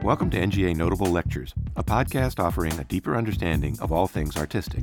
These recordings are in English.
Welcome to NGA Notable Lectures, a podcast offering a deeper understanding of all things artistic.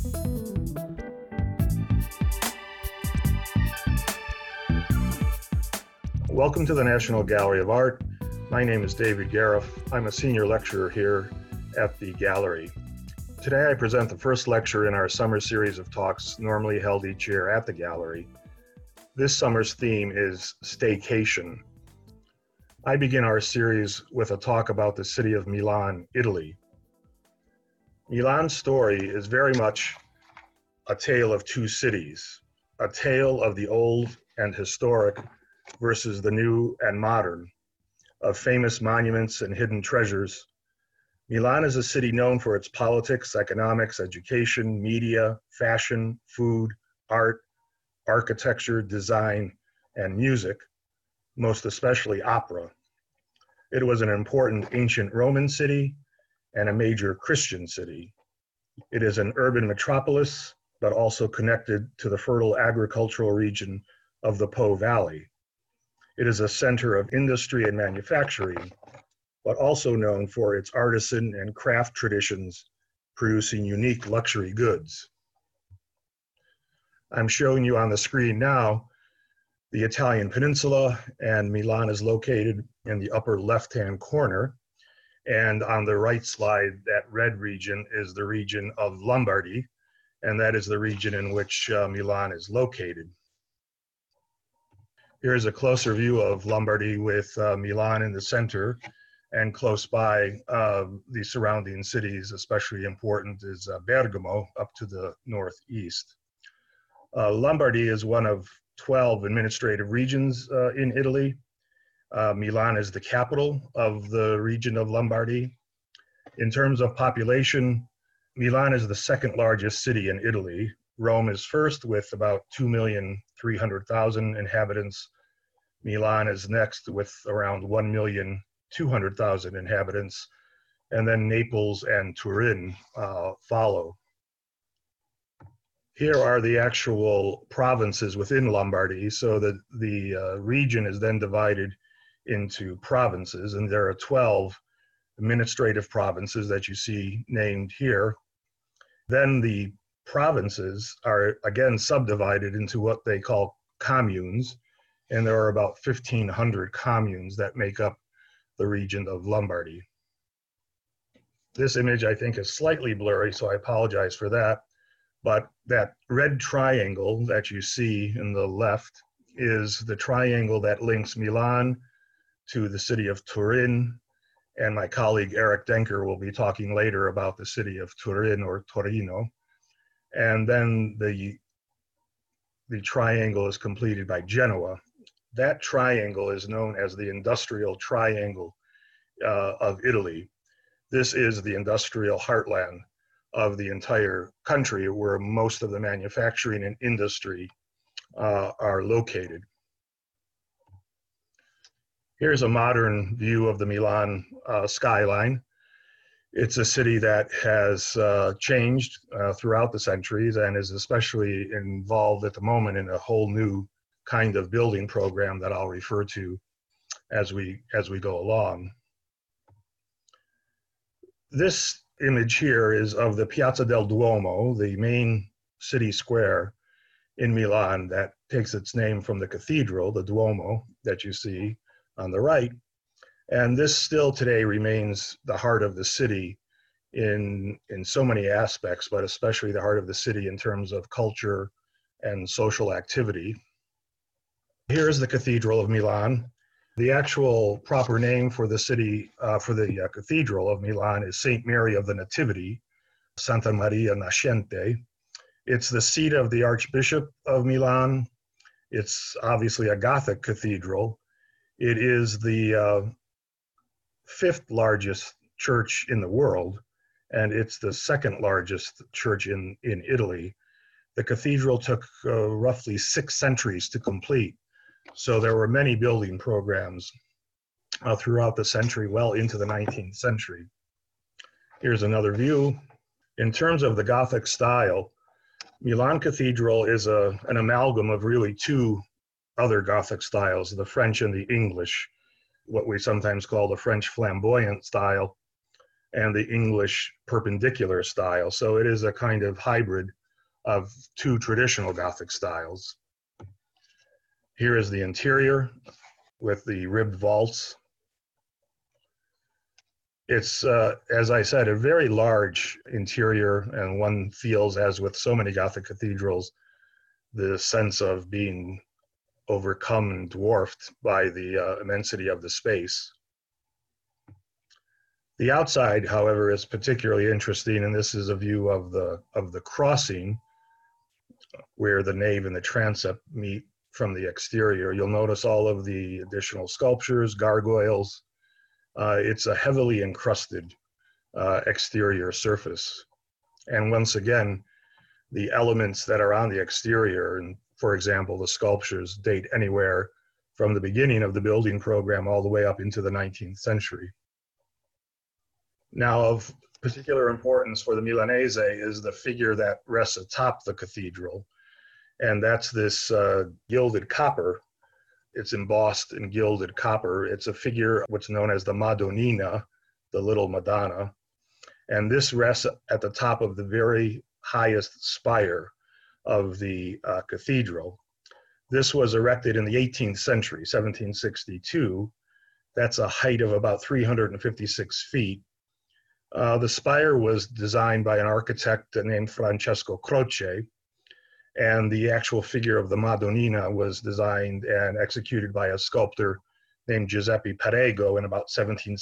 Welcome to the National Gallery of Art. My name is David Gariff. I'm a senior lecturer here at the gallery. Today I present the first lecture in our summer series of talks normally held each year at the gallery. This summer's theme is Staycation. I begin our series with a talk about the city of Milan, Italy. Milan's story is very much a tale of two cities, a tale of the old and historic versus the new and modern, of famous monuments and hidden treasures. Milan is a city known for its politics, economics, education, media, fashion, food, art, architecture, design, and music, most especially opera. It was an important ancient Roman city and a major Christian city. It is an urban metropolis, but also connected to the fertile agricultural region of the Po Valley. It is a center of industry and manufacturing, but also known for its artisan and craft traditions, producing unique luxury goods. I'm showing you on the screen now the Italian peninsula, and Milan is located in the upper left-hand corner. And on the right slide, that red region is the region of Lombardy, and that is the region in which Milan is located. Here's a closer view of Lombardy with Milan in the center, and close by the surrounding cities. Especially important is Bergamo up to the northeast. Lombardy is one of 12 administrative regions in Italy. Milan is the capital of the region of Lombardy. In terms of population, Milan is the second largest city in Italy. Rome is first with about 2,300,000 inhabitants. Milan is next with around 1,200,000 inhabitants. And then Naples and Turin follow. Here are the actual provinces within Lombardy, so that the region is then divided into provinces, and there are 12 administrative provinces that you see named here. Then the provinces are again subdivided into what they call communes, and there are about 1,500 communes that make up the region of Lombardy. This image I think is slightly blurry, so I apologize for that. But that red triangle that you see in the left is the triangle that links Milan to the city of Turin. And my colleague Eric Denker will be talking later about the city of Turin or Torino. And then the triangle is completed by Genoa. That triangle is known as the industrial triangle of Italy. This is the industrial heartland of the entire country, where most of the manufacturing and industry are located. Here's a modern view of the Milan skyline. It's a city that has changed throughout the centuries and is especially involved at the moment in a whole new kind of building program that I'll refer to as we go along. This image here is of the Piazza del Duomo, the main city square in Milan that takes its name from the cathedral, the Duomo, that you see on the right. And this still today remains the heart of the city in so many aspects, but especially the heart of the city in terms of culture and social activity. Here's the Cathedral of Milan. The actual proper name for the city, for the Cathedral of Milan is St. Mary of the Nativity, Santa Maria Nascente. It's the seat of the Archbishop of Milan. It's obviously a Gothic cathedral. It is the fifth largest church in the world, and it's the second largest church in Italy. The cathedral took roughly 6 centuries to complete. So there were many building programs throughout the century, well into the 19th century. Here's another view. In terms of the Gothic style, Milan Cathedral is an amalgam of really two other Gothic styles, the French and the English. what we sometimes call the French flamboyant style and the English perpendicular style. So it is a kind of hybrid of two traditional Gothic styles. Here is the interior with the ribbed vaults. It's, as I said, a very large interior, and one feels, as with so many Gothic cathedrals, the sense of being overcome and dwarfed by the immensity of the space. The outside, however, is particularly interesting, and this is a view of the crossing where the nave and the transept meet from the exterior. You'll notice all of the additional sculptures, gargoyles. It's a heavily encrusted exterior surface. And once again, the elements that are on the exterior, and for example, the sculptures, date anywhere from the beginning of the building program all the way up into the 19th century. Now, of particular importance for the Milanese is the figure that rests atop the cathedral, and that's this gilded copper. It's embossed in gilded copper. It's a figure, what's known as the Madonnina, the Little Madonna, and this rests at the top of the very highest spire of the cathedral. This was erected in the 18th century, 1762. That's a height of about 356 feet. The spire was designed by an architect named Francesco Croce, and the actual figure of the Madonnina was designed and executed by a sculptor named Giuseppe Perego in about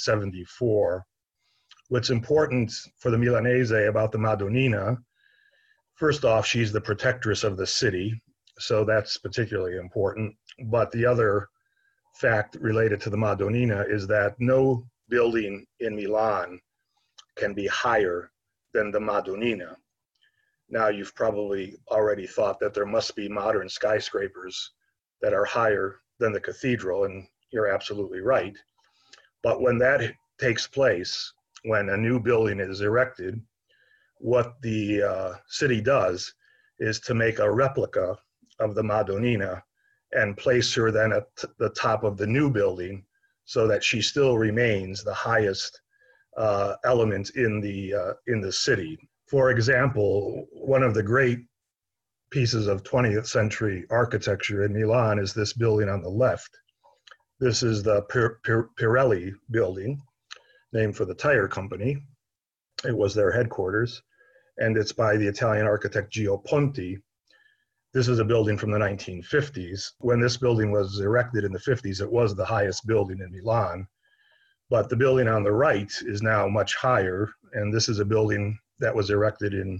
1774. What's important for the Milanese about the Madonnina, first off, she's the protectress of the city, so that's particularly important. But the other fact related to the Madonnina is that no building in Milan can be higher than the Madonnina. Now, you've probably already thought that there must be modern skyscrapers that are higher than the cathedral, and you're absolutely right. But when that takes place, when a new building is erected, what the city does is to make a replica of the Madonnina and place her then at the top of the new building so that she still remains the highest element in the city. For example, one of the great pieces of 20th century architecture in Milan is this building on the left. This is the Pirelli building, named for the tire company. It was their headquarters, and it's by the Italian architect Gio Ponti. This is a building from the 1950s. When this building was erected in the 50s, it was the highest building in Milan. But the building on the right is now much higher, and this is a building that was erected in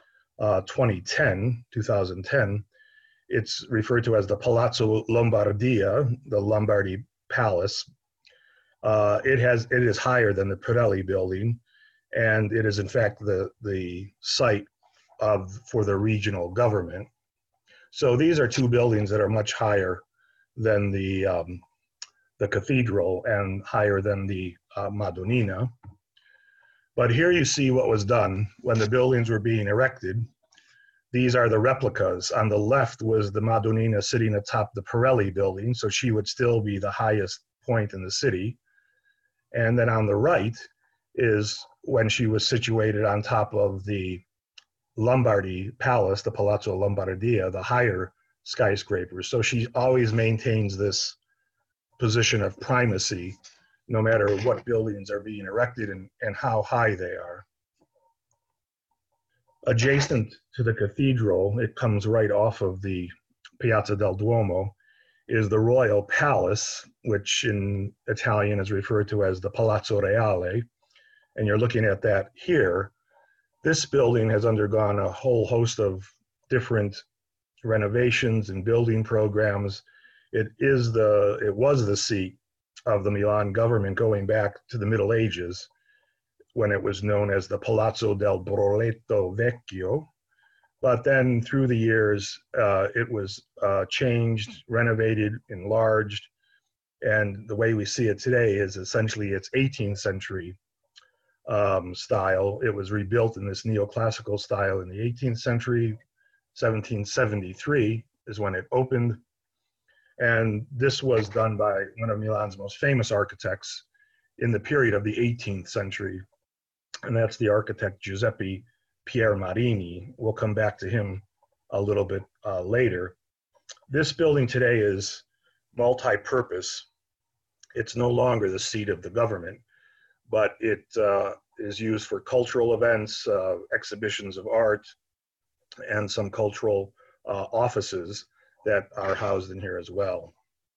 2010. It's referred to as the Palazzo Lombardia, the Lombardy Palace. It is higher than the Pirelli building, and it is in fact the site for the regional government. So these are two buildings that are much higher than the cathedral and higher than the Madonnina. But here you see what was done when the buildings were being erected. These are the replicas. On the left was the Madonnina sitting atop the Pirelli building, so she would still be the highest point in the city. And then on the right is when she was situated on top of the Lombardy Palace, the Palazzo Lombardia, the higher skyscraper. So she always maintains this position of primacy, no matter what buildings are being erected and how high they are. Adjacent to the cathedral, it comes right off of the Piazza del Duomo, is the Royal Palace, which in Italian is referred to as the Palazzo Reale. And you're looking at that here. This building has undergone a whole host of different renovations and building programs. It was the seat of the Milan government going back to the Middle Ages, when it was known as the Palazzo del Broletto Vecchio. But then through the years, it was changed, renovated, enlarged, and the way we see it today is essentially its 18th century style. It was rebuilt in this neoclassical style in the 18th century. 1773 is when it opened. And this was done by one of Milan's most famous architects in the period of the 18th century, and that's the architect Giuseppe Piermarini. We'll come back to him a little bit later. This building today is multi-purpose. It's no longer the seat of the government, but it is used for cultural events, exhibitions of art, and some cultural offices that are housed in here as well.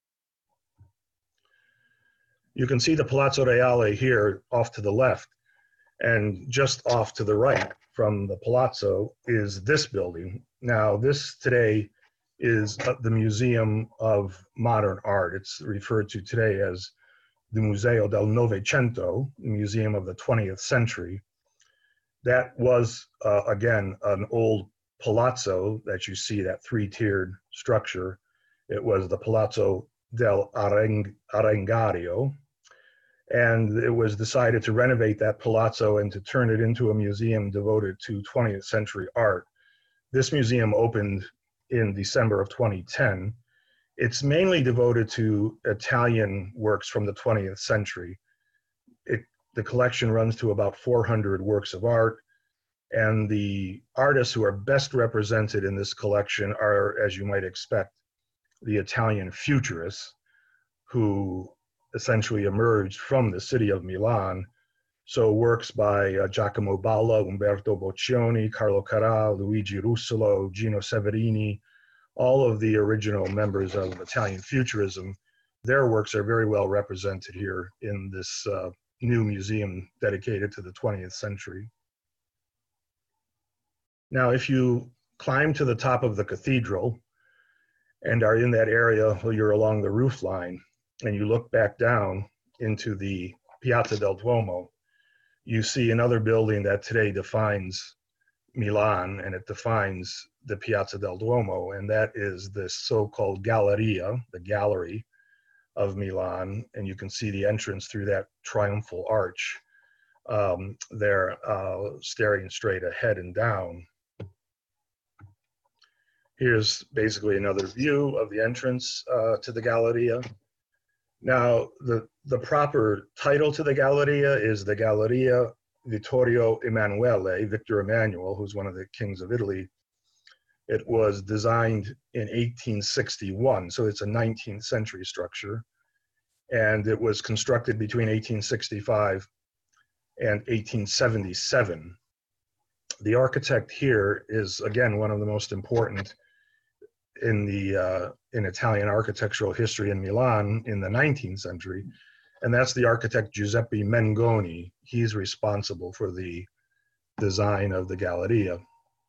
You can see the Palazzo Reale here off to the left, and just off to the right from the Palazzo is this building. Now, this today is the Museum of Modern Art. It's referred to today as the Museo del Novecento, the Museum of the 20th Century. That was, again, an old palazzo that you see, that three-tiered structure. It was the Palazzo del Arengario, and it was decided to renovate that palazzo and to turn it into a museum devoted to 20th century art. This museum opened in December of 2010. It's mainly devoted to Italian works from the 20th century. The collection runs to about 400 works of art, and the artists who are best represented in this collection are, as you might expect, the Italian futurists, who essentially emerged from the city of Milan. So works by Giacomo Balla, Umberto Boccioni, Carlo Carrà, Luigi Russolo, Gino Severini, all of the original members of Italian Futurism. Their works are very well represented here in this new museum dedicated to the 20th century. Now, if you climb to the top of the cathedral and are in that area where you're along the roof line, and you look back down into the Piazza del Duomo, you see another building that today defines Milan, and it defines the Piazza del Duomo, and that is this so-called Galleria, the gallery of Milan, and you can see the entrance through that triumphal arch there, staring straight ahead and down. Here's basically another view of the entrance to the Galleria. Now, the proper title to the Galleria is the Galleria Vittorio Emanuele, Victor Emmanuel, who's one of the kings of Italy. It was designed in 1861, so it's a 19th century structure. And it was constructed between 1865 and 1877. The architect here is, again, one of the most important in Italian architectural history in Milan in the 19th century, and that's the architect Giuseppe Mengoni. He's responsible for the design of the Galleria.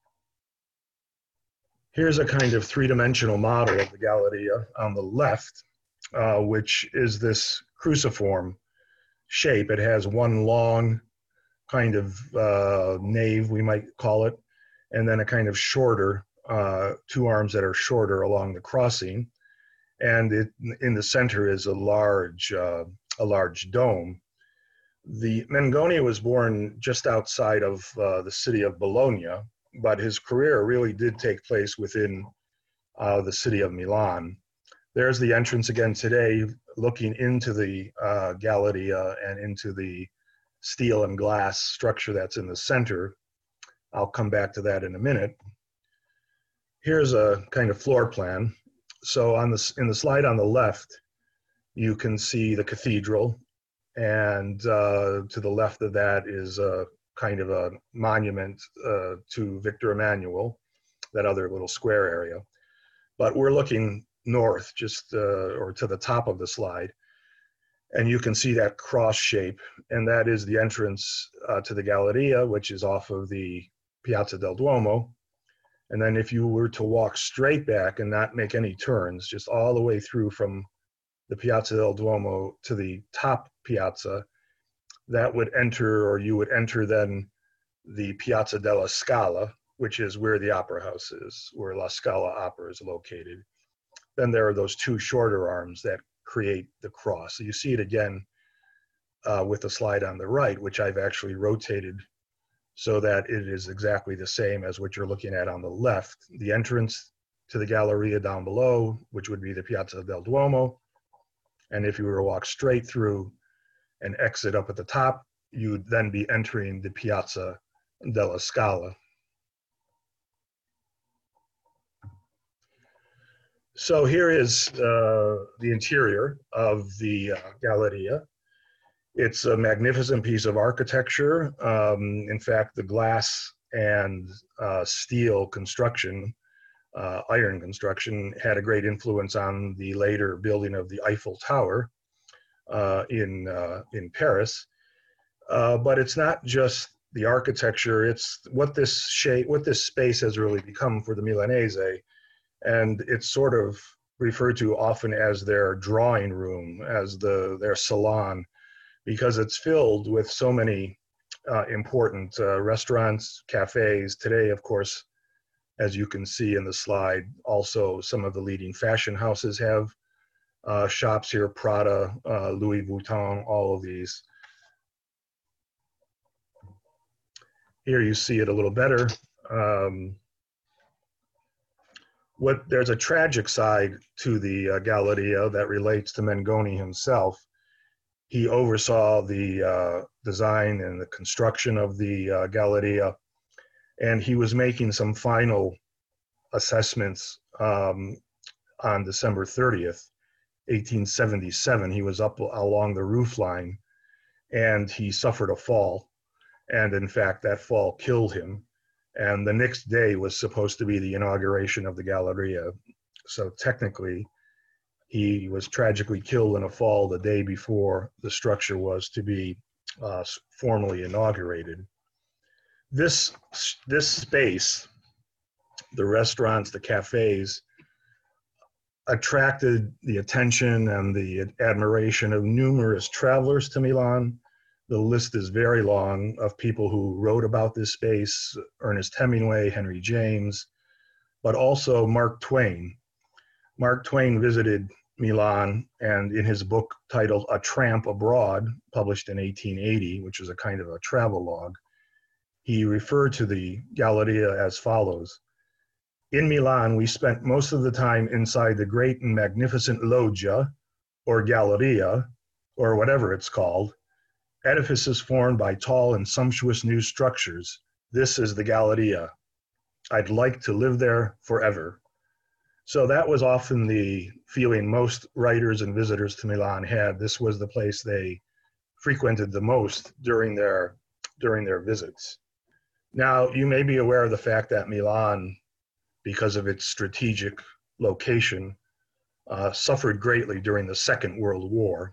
Here's a kind of three-dimensional model of the Galleria on the left, which is this cruciform shape. It has one long kind of nave, we might call it, and then a kind of shorter, two arms that are shorter along the crossing. And in the center is a large dome. The Mengoni was born just outside of the city of Bologna, but his career really did take place within the city of Milan. There's the entrance again today, looking into the Galleria and into the steel and glass structure that's in the center. I'll come back to that in a minute. Here's a kind of floor plan. So in the slide on the left, you can see the cathedral, and to the left of that is a kind of a monument to Victor Emmanuel, that other little square area. But we're looking north, just or to the top of the slide, and you can see that cross shape, and that is the entrance to the Galleria, which is off of the Piazza del Duomo. And then if you were to walk straight back and not make any turns, just all the way through from the Piazza del Duomo to the top piazza, that would enter, or you would enter then the Piazza della Scala, which is where the opera house is, where La Scala Opera is located. Then there are those two shorter arms that create the cross. So you see it again with the slide on the right, which I've actually rotated so that it is exactly the same as what you're looking at on the left. The entrance to the Galleria down below, which would be the Piazza del Duomo. And if you were to walk straight through and exit up at the top, you'd then be entering the Piazza della Scala. So here is the interior of the Galleria. It's a magnificent piece of architecture. In fact, the glass and steel construction, iron construction, had a great influence on the later building of the Eiffel Tower in Paris. But it's not just the architecture; it's what this space has really become for the Milanese, and it's sort of referred to often as their drawing room, as their salon, because it's filled with so many important restaurants, cafes. Today, of course, as you can see in the slide, also some of the leading fashion houses have shops here, Prada, Louis Vuitton, all of these. Here you see it a little better. There's a tragic side to the Galleria that relates to Mengoni himself. He oversaw the design and the construction of the Galleria, and he was making some final assessments on December 30th, 1877. He was up along the roof line, and he suffered a fall. And in fact, that fall killed him. And the next day was supposed to be the inauguration of the Galleria. So technically, he was tragically killed in a fall the day before the structure was to be formally inaugurated. This space, the restaurants, the cafes, attracted the attention and the admiration of numerous travelers to Milan. The list is very long of people who wrote about this space: Ernest Hemingway, Henry James, but also Mark Twain. Mark Twain visited Milan, and in his book titled A Tramp Abroad, published in 1880, which is a kind of a travel log, he referred to the Galleria as follows: "In Milan, we spent most of the time inside the great and magnificent loggia, or Galleria, or whatever it's called, edifices formed by tall and sumptuous new structures. This is the Galleria. I'd like to live there forever." So that was often the feeling most writers and visitors to Milan had. This was the place they frequented the most during their visits. Now, you may be aware of the fact that Milan, because of its strategic location, suffered greatly during the Second World War.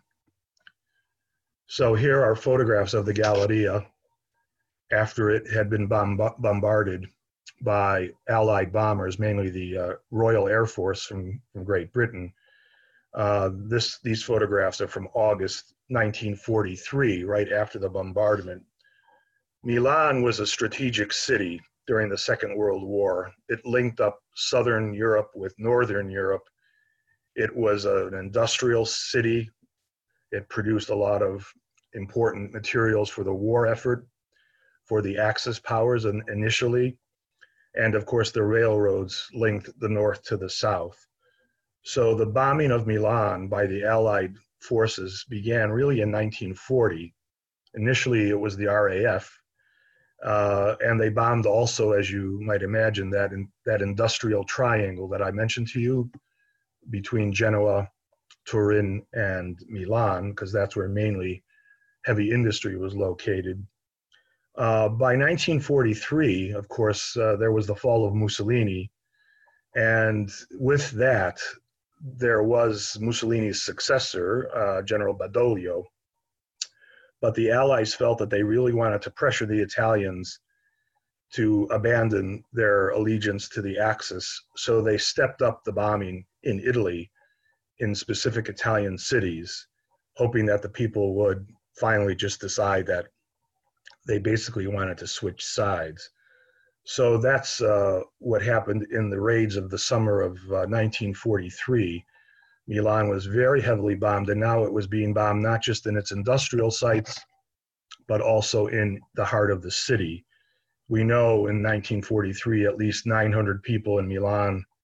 So here are photographs of the Galleria after it had been bombarded by Allied bombers, mainly the Royal Air Force from Great Britain. These photographs are from August 1943, right after the bombardment. Milan was a strategic city during the Second World War. It linked up Southern Europe with Northern Europe. It was an industrial city. It produced a lot of important materials for the war effort, for the Axis powers initially, and of course the railroads linked the north to the south. So the bombing of Milan by the Allied forces began really in 1940. Initially it was the RAF, and they bombed also, as you might imagine, that industrial triangle that I mentioned to you between Genoa, Turin, and Milan, because that's where mainly heavy industry was located. By 1943, of course, there was the fall of Mussolini, and with that, there was Mussolini's successor, General Badoglio. But the Allies felt that they really wanted to pressure the Italians to abandon their allegiance to the Axis, so they stepped up the bombing in Italy, in specific Italian cities, hoping that the people would finally just decide that they basically wanted to switch sides. So that's what happened in the raids of the summer of 1943. Milan was very heavily bombed, and now it was being bombed not just in its industrial sites, but also in the heart of the city. We know in 1943, at least 900 people in Milan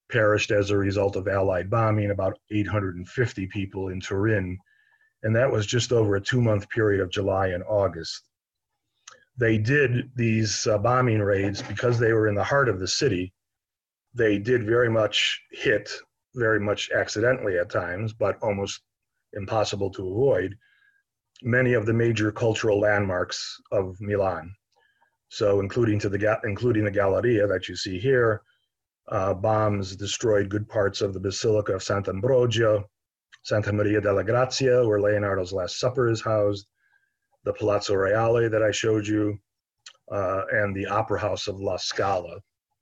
perished as a result of Allied bombing, about 850 people in Turin. And that was just over a 2-month period of July and August. They did these bombing raids because they were in the heart of the city. They did very much hit, very much accidentally at times, but almost impossible to avoid, many of the major cultural landmarks of Milan. So including the Galleria that you see here, bombs destroyed good parts of the Basilica of Sant'Ambrogio, Santa Maria della Grazia, where Leonardo's Last Supper is housed, the Palazzo Reale that I showed you, and the Opera House of La Scala.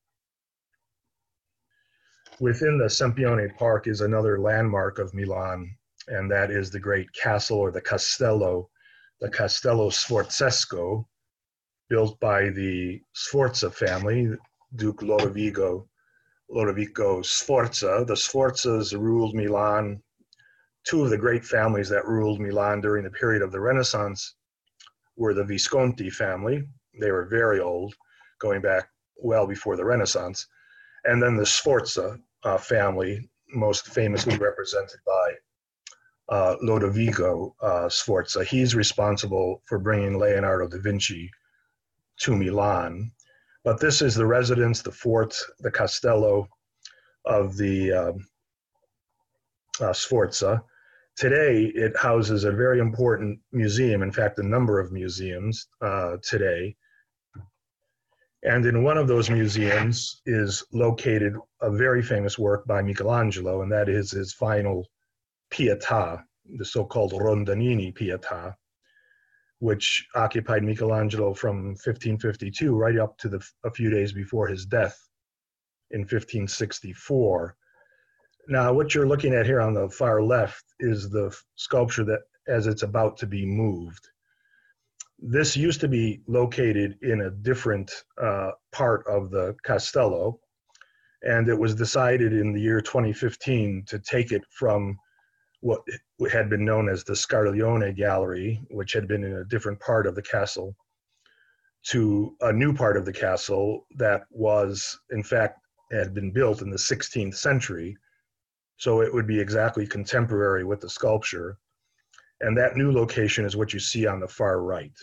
Within the Sempione Park is another landmark of Milan, and that is the great castle, or the Castello Sforzesco, built by the Sforza family, Duke Lodovico Sforza. The Sforzas ruled Milan. Two of the great families that ruled Milan during the period of the Renaissance were the Visconti family. They were very old, going back well before the Renaissance. And then the Sforza family, most famously represented by Lodovico Sforza. He's responsible for bringing Leonardo da Vinci to Milan. But this is the residence, the fort, the Castello of the Sforza. Today, it houses a very important museum, in fact, a number of museums today. And in one of those museums is located a very famous work by Michelangelo, and that is his final Pietà, the so-called Rondanini Pietà, which occupied Michelangelo from 1552 right up to a few days before his death in 1564. Now, what you're looking at here on the far left is the sculpture that as it's about to be moved. This used to be located in a different part of the Castello, and it was decided in the year 2015 to take it from what had been known as the Scarlione Gallery, which had been in a different part of the castle, to a new part of the castle that was, in fact, had been built in the 16th century. So it would be exactly contemporary with the sculpture. And that new location is what you see on the far right.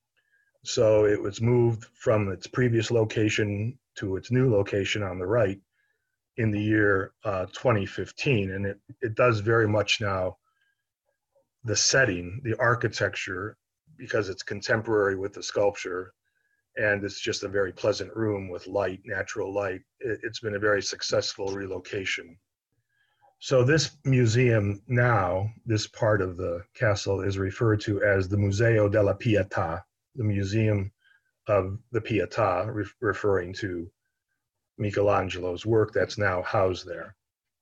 So it was moved from its previous location to its new location on the right in the year 2015. And it does very much now the setting, the architecture, because it's contemporary with the sculpture. And it's just a very pleasant room with light, natural light. It's been a very successful relocation. So this museum now, this part of the castle, is referred to as the Museo della Pietà, the Museum of the Pietà, referring to Michelangelo's work that's now housed there.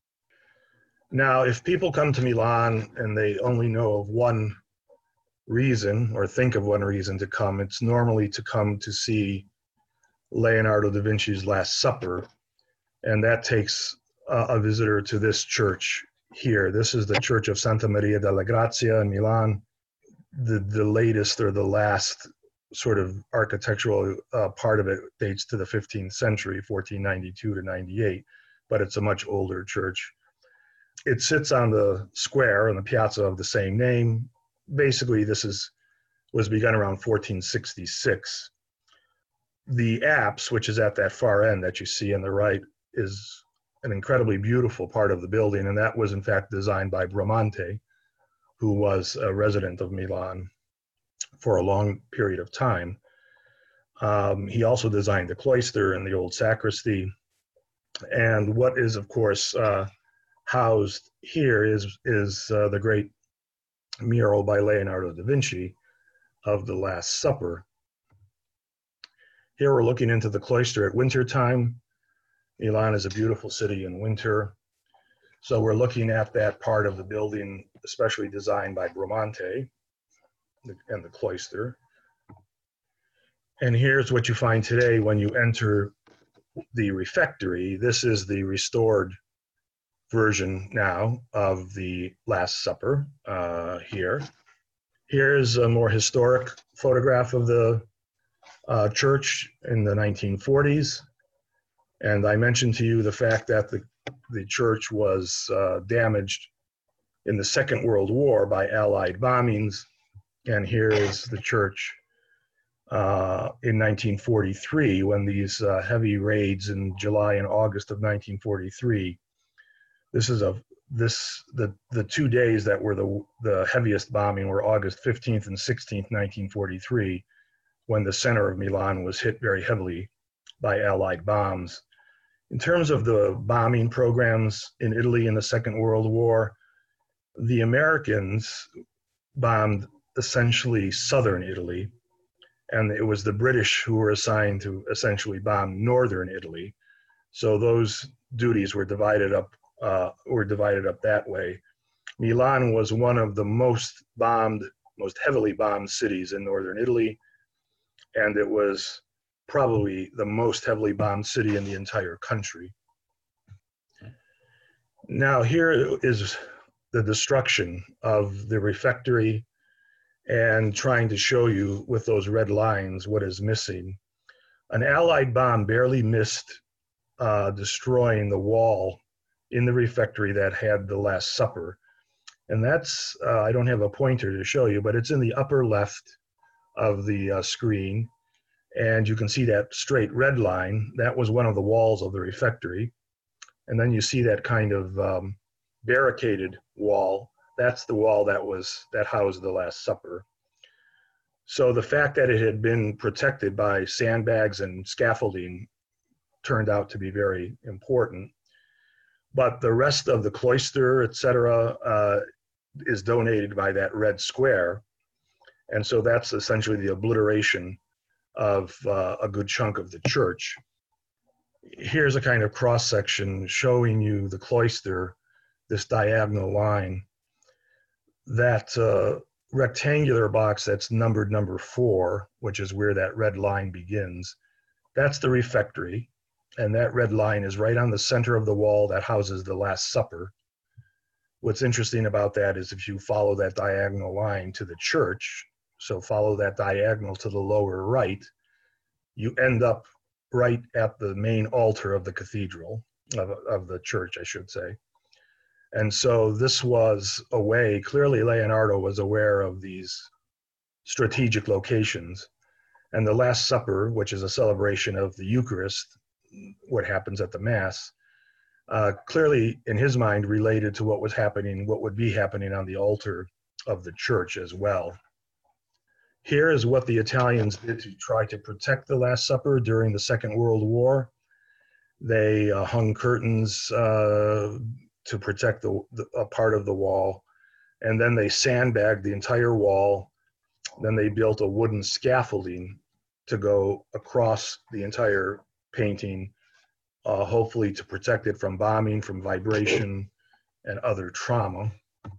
Now, if people come to Milan and they only know of one reason or think of one reason to come, it's normally to come to see Leonardo da Vinci's Last Supper, and that takes a visitor to this church here. This is the Church of Santa Maria della Grazia in Milan. The latest or the last sort of architectural part of it dates to the 15th century, 1492 to 98, but it's a much older church. It sits on the square on the piazza of the same name. Basically, this was begun around 1466. The apse, which is at that far end that you see on the right, is an incredibly beautiful part of the building, and that was in fact designed by Bramante, who was a resident of Milan for a long period of time. He also designed the cloister and the old sacristy. And what is, of course, housed here is the great mural by Leonardo da Vinci of the Last Supper. Here we're looking into the cloister at winter time. Milan is a beautiful city in winter. So we're looking at that part of the building, especially designed by Bramante and the cloister. And here's what you find today when you enter the refectory. This is the restored version now of the Last Supper here. Here's a more historic photograph of the church in the 1940s. And I mentioned to you the fact that the church was damaged in the Second World War by Allied bombings. And here is the church in 1943, when these heavy raids in July and August of 1943. This is the 2 days that were the heaviest bombing were August 15th and 16th, 1943, when the center of Milan was hit very heavily by Allied bombs. In terms of the bombing programs in Italy in the Second World War, the Americans bombed essentially southern Italy, and it was the British who were assigned to essentially bomb northern Italy. So those duties were divided up that way. Milan was one of the most heavily bombed cities in northern Italy, and it was probably the most heavily bombed city in the entire country. Now here is the destruction of the refectory, and trying to show you with those red lines what is missing. An Allied bomb barely missed destroying the wall in the refectory that had the Last Supper. And that's, I don't have a pointer to show you, but it's in the upper left of the screen. And you can see that straight red line. That was one of the walls of the refectory. And then you see that kind of barricaded wall. That's the wall that housed the Last Supper. So the fact that it had been protected by sandbags and scaffolding turned out to be very important. But the rest of the cloister, etc., is donated by that red square. And so that's essentially the obliteration of a good chunk of the church. Here's a kind of cross-section showing you the cloister, this diagonal line. That rectangular box that's numbered number 4, which is where that red line begins, that's the refectory. And that red line is right on the center of the wall that houses the Last Supper. What's interesting about that is if you follow that diagonal line to the church, so follow that diagonal to the lower right, you end up right at the main altar of the cathedral, of the church, I should say. And so this was a way, clearly Leonardo was aware of these strategic locations. And the Last Supper, which is a celebration of the Eucharist, what happens at the Mass, clearly in his mind related to what would be happening on the altar of the church as well. Here is what the Italians did to try to protect the Last Supper during the Second World War. They hung curtains to protect a part of the wall, and then they sandbagged the entire wall. Then they built a wooden scaffolding to go across the entire painting, hopefully to protect it from bombing, from vibration, and other trauma.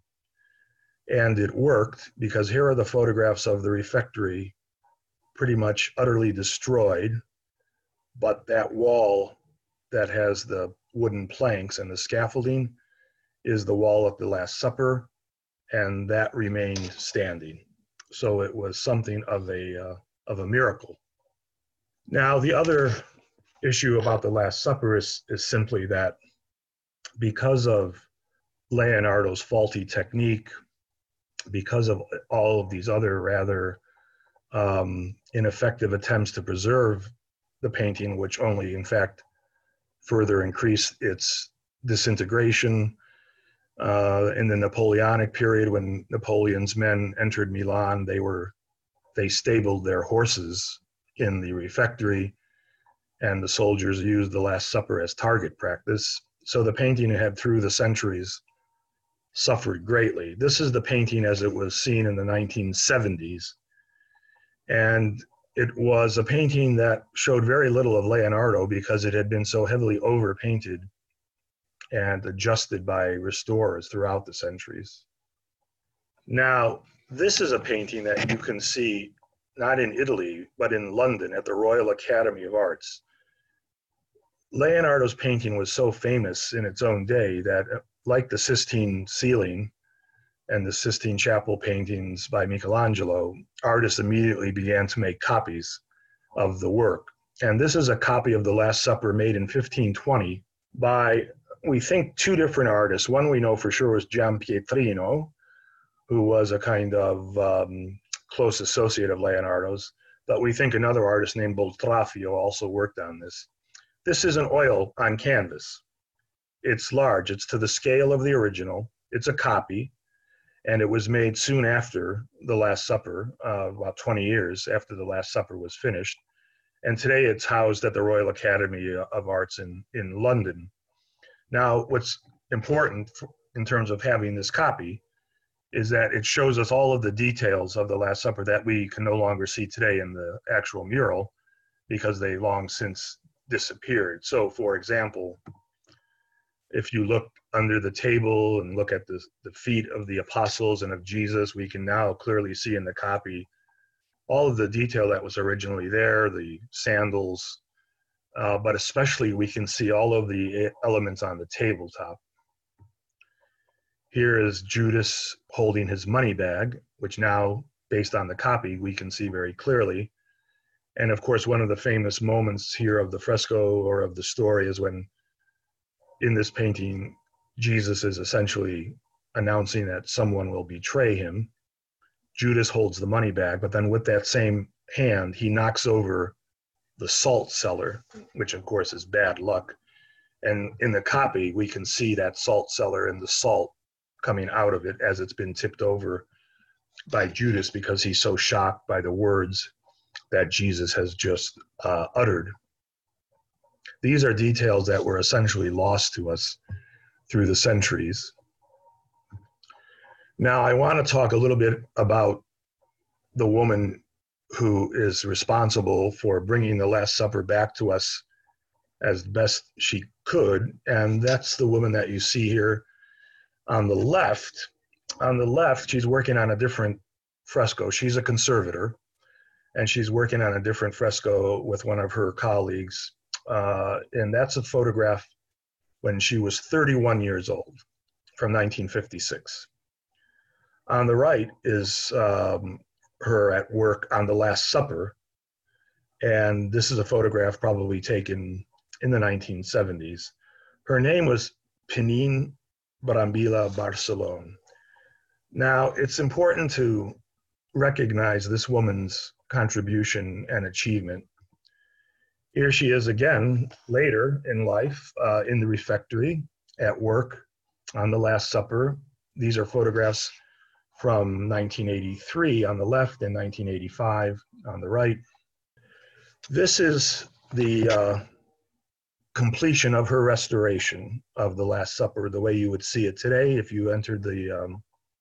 And it worked, because here are the photographs of the refectory pretty much utterly destroyed, but that wall that has the wooden planks and the scaffolding is the wall at the Last Supper, and that remained standing. So it was something of a miracle. Now, the other issue about the Last Supper is simply that because of Leonardo's faulty technique, because of all of these other rather ineffective attempts to preserve the painting, which only, in fact, further increased its disintegration. In the Napoleonic period, when Napoleon's men entered Milan, they stabled their horses in the refectory, and the soldiers used the Last Supper as target practice. So the painting had, through the centuries, suffered greatly. This is the painting as it was seen in the 1970s. And it was a painting that showed very little of Leonardo because it had been so heavily overpainted and adjusted by restorers throughout the centuries. Now, this is a painting that you can see not in Italy, but in London at the Royal Academy of Arts. Leonardo's painting was so famous in its own day that, like the Sistine ceiling and the Sistine Chapel paintings by Michelangelo, artists immediately began to make copies of the work. And this is a copy of the Last Supper made in 1520 by we think two different artists. One we know for sure was Giampietrino, who was a kind of close associate of Leonardo's, but we think another artist named Boltraffio also worked on this. This is an oil on canvas. It's large. It's to the scale of the original. It's a copy, and it was made soon after the Last Supper, about 20 years after the Last Supper was finished. And today it's housed at the Royal Academy of Arts in London. Now, what's important in terms of having this copy is that it shows us all of the details of the Last Supper that we can no longer see today in the actual mural because they long since disappeared. So, for example, if you look under the table and look at the feet of the apostles and of Jesus, we can now clearly see in the copy all of the detail that was originally there, the sandals, but especially we can see all of the elements on the tabletop. Here is Judas holding his money bag, which now, based on the copy, we can see very clearly. And of course, one of the famous moments here of the fresco or of the story is when, in this painting, Jesus is essentially announcing that someone will betray him. Judas holds the money bag, but then with that same hand, he knocks over the salt cellar, which of course is bad luck. And in the copy, we can see that salt cellar and the salt coming out of it as it's been tipped over by Judas because he's so shocked by the words that Jesus has just uttered. These are details that were essentially lost to us through the centuries. Now, I want to talk a little bit about the woman who is responsible for bringing the Last Supper back to us as best she could, and that's the woman that you see here on the left. On the left, she's working on a different fresco. She's a conservator, and she's working on a different fresco with one of her colleagues, and that's a photograph when she was 31 years old from 1956. On the right is her at work on the Last Supper, and this is a photograph probably taken in the 1970s. Her name was Penin Brambilla Barcelon. Now, it's important to recognize this woman's contribution and achievement. Here she is again later in life in the refectory at work on the Last Supper. These are photographs from 1983 on the left and 1985 on the right. This is the completion of her restoration of the Last Supper, the way you would see it today if you entered the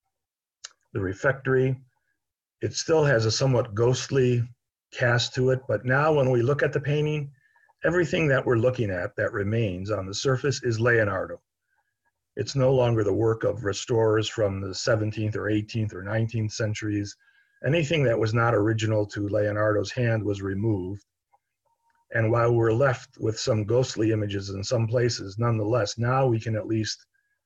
refectory. It still has a somewhat ghostly cast to it, but now when we look at the painting, everything that we're looking at that remains on the surface is Leonardo. It's no longer the work of restorers from the 17th or 18th or 19th centuries. Anything that was not original to Leonardo's hand was removed. And while we're left with some ghostly images in some places, nonetheless, now we can at least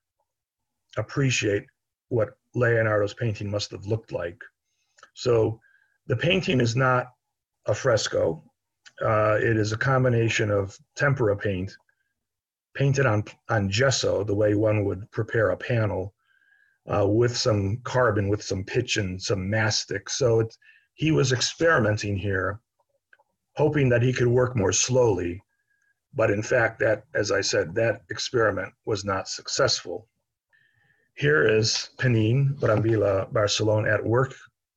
appreciate what Leonardo's painting must have looked like. So the painting is not a fresco. It is a combination of tempera paint, painted on gesso, the way one would prepare a panel, with some carbon, with some pitch and some mastic. So he was experimenting here, hoping that he could work more slowly. But in fact, that, as I said, that experiment was not successful. Here is Penin Brambilla Barcelon at work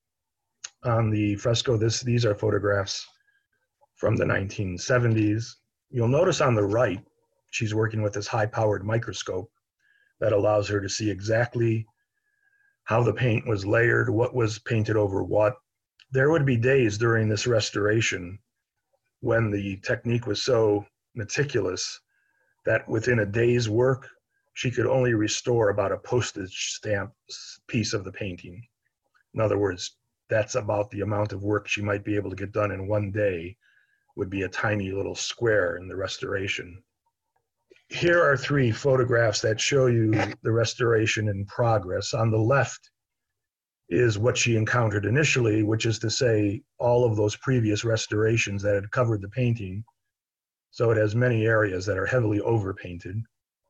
on the fresco. These are photographs from the 1970s. You'll notice on the right, she's working with this high-powered microscope that allows her to see exactly how the paint was layered, what was painted over what. There would be days during this restoration when the technique was so meticulous that within a day's work, she could only restore about a postage stamp piece of the painting. In other words, that's about the amount of work she might be able to get done in one day, would be a tiny little square in the restoration. Here are three photographs that show you the restoration in progress. On the left is what she encountered initially, which is to say all of those previous restorations that had covered the painting. So it has many areas that are heavily overpainted.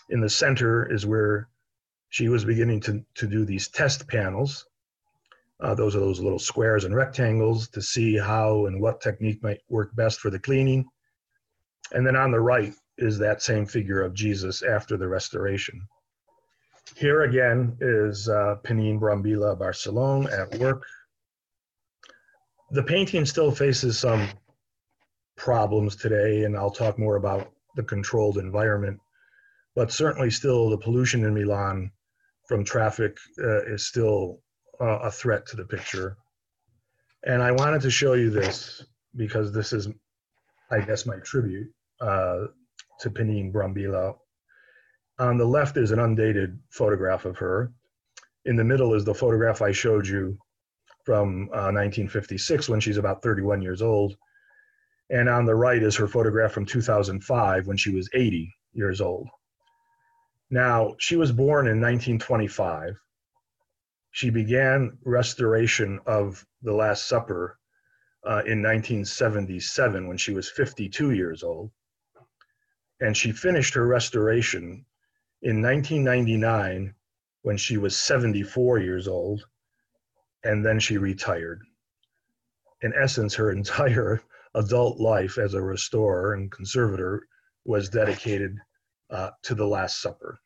In the center is where she was beginning to do these test panels. Those are those little squares and rectangles to see how and what technique might work best for the cleaning. And then on the right is that same figure of Jesus after the restoration. Here again is Penin Brambila Barcelona at work. The painting still faces some problems today, and I'll talk more about the controlled environment, but certainly still the pollution in Milan from traffic is still a threat to the picture. And I wanted to show you this because this is, I guess, my tribute to Penin Brambila. On the left is an undated photograph of her. In the middle is the photograph I showed you from 1956 when she's about 31 years old. And on the right is her photograph from 2005 when she was 80 years old. Now, she was born in 1925. She began restoration of The Last Supper in 1977 when she was 52 years old. And she finished her restoration in 1999 when she was 74 years old, and then she retired. In essence, her entire adult life as a restorer and conservator was dedicated to The Last Supper.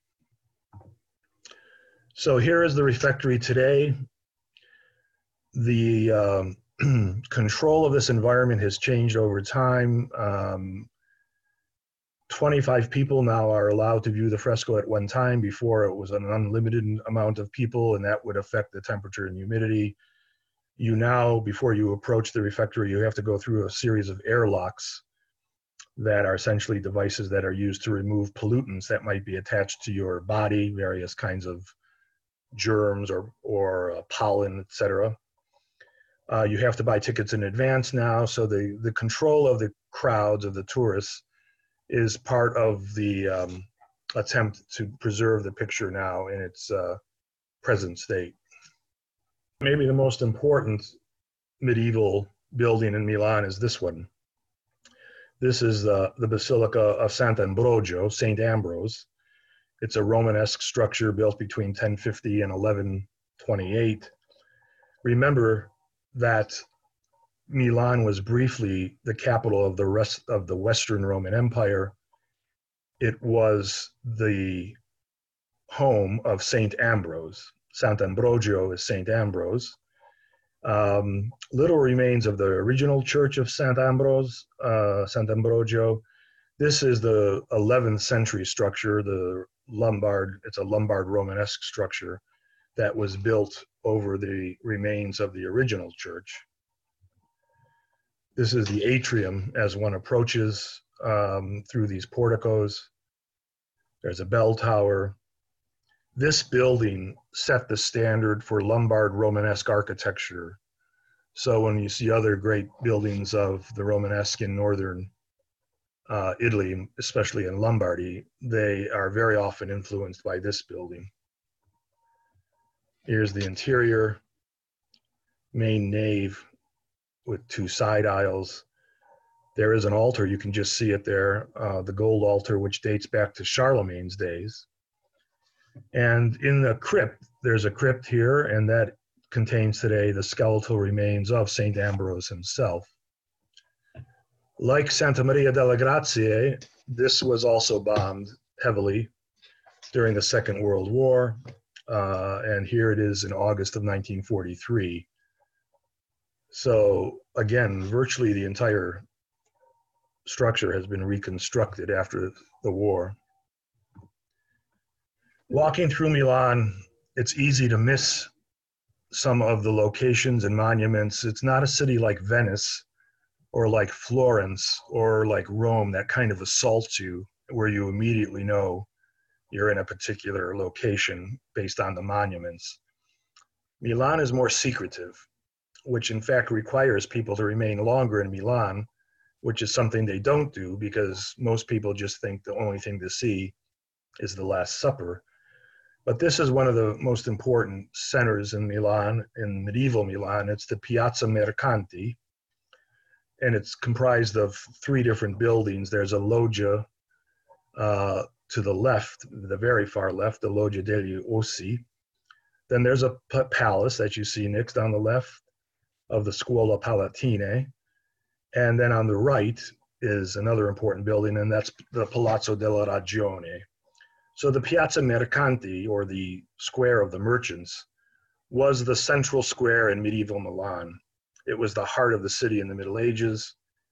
So here is the refectory today. The control of this environment has changed over time. 25 people now are allowed to view the fresco at one time. Before, it was an unlimited amount of people, and that would affect the temperature and humidity. You now, before you approach the refectory, you have to go through a series of airlocks that are essentially devices that are used to remove pollutants that might be attached to your body, various kinds of germs or pollen, etc. You have to buy tickets in advance now, so the control of the crowds, of the tourists, is part of the attempt to preserve the picture now in its present state. Maybe the most important medieval building in Milan is this one. This is the Basilica of Sant'Ambrogio, St. Ambrose. It's a Romanesque structure built between 1050 and 1128. Remember that Milan was briefly the capital of the rest of the Western Roman Empire. It was the home of St. Ambrose. Sant'Ambrogio is St. Ambrose. Little remains of the original church of Sant'Ambrogio. This is the 11th century structure, it's a Lombard Romanesque structure that was built over the remains of the original church. This is the atrium as one approaches through these porticos. There's a bell tower. This building set the standard for Lombard Romanesque architecture. So when you see other great buildings of the Romanesque in northern Italy, especially in Lombardy, they are very often influenced by this building. Here's the interior, main nave with two side aisles. There is an altar, you can just see it there, the gold altar, which dates back to Charlemagne's days. And in the crypt, there's a crypt here, and that contains today the skeletal remains of St. Ambrose himself. Like Santa Maria delle Grazie, this was also bombed heavily during the Second World War, and here it is in August of 1943. So again, virtually the entire structure has been reconstructed after the war. Walking through Milan, it's easy to miss some of the locations and monuments. It's not a city like Venice or like Florence or like Rome that kind of assaults you, where you immediately know you're in a particular location based on the monuments. Milan is more secretive, which in fact requires people to remain longer in Milan, which is something they don't do because most people just think the only thing to see is the Last Supper. But this is one of the most important centers in Milan, in medieval Milan. It's the Piazza Mercanti, and it's comprised of three different buildings. There's a loggia to the left, the very far left, the Loggia degli Ossi. Then there's a palace that you see next on the left of the Scuola Palatine. And then on the right is another important building, and that's the Palazzo della Ragione. So the Piazza Mercanti, or the Square of the Merchants, was the central square in medieval Milan. It was the heart of the city in the Middle Ages.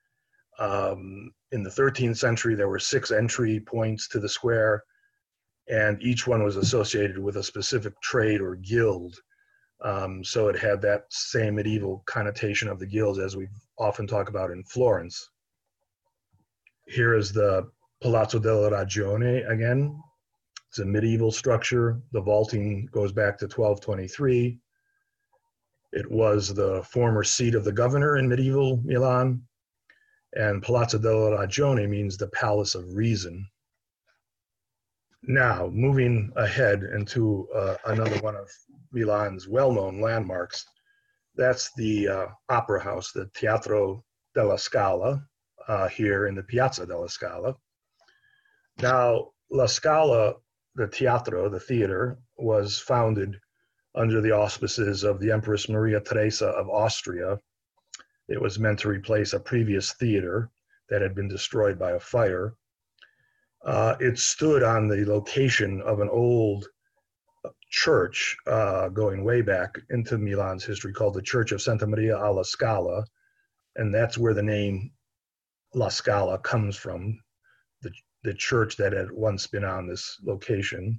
In the 13th century, there were 6 entry points to the square, and each one was associated with a specific trade or guild. So it had that same medieval connotation of the guilds as we often talk about in Florence. Here is the Palazzo della Ragione again. It's a medieval structure. The vaulting goes back to 1223. It was the former seat of the governor in medieval Milan. And Palazzo della Ragione means the Palace of Reason. Now, moving ahead into another one of Milan's well-known landmarks, that's the opera house, the Teatro della Scala, here in the Piazza della Scala. Now, La Scala, the teatro, the theater, was founded under the auspices of the Empress Maria Theresa of Austria. It was meant to replace a previous theater that had been destroyed by a fire. It stood on the location of an old church going way back into Milan's history called the Church of Santa Maria alla Scala, and that's where the name La Scala comes from, the church that had once been on this location.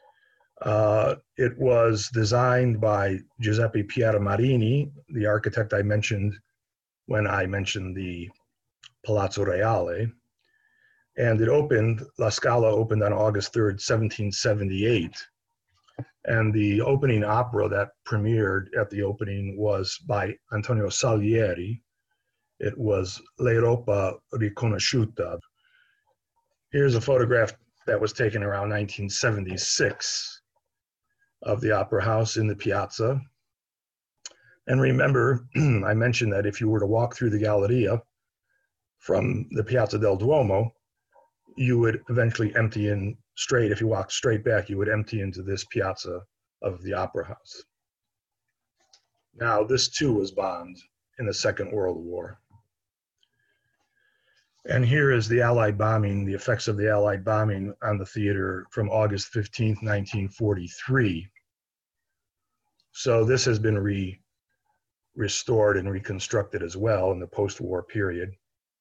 It was designed by Giuseppe Pieramarini, the architect I mentioned when I mentioned the Palazzo Reale. And it opened, La Scala opened on August 3rd, 1778. And the opening opera that premiered at the opening was by Antonio Salieri. It was L'Europa Riconosciuta. Here's a photograph that was taken around 1976 of the Opera House in the Piazza. And remember, I mentioned that if you were to walk through the Galleria from the Piazza del Duomo, you would eventually empty in straight. If you walked straight back, you would empty into this Piazza of the Opera House. Now, this too was bombed in the Second World War. And here is the Allied bombing, the effects of the Allied bombing on the theater from August 15th, 1943. So this has been restored and reconstructed as well in the post-war period.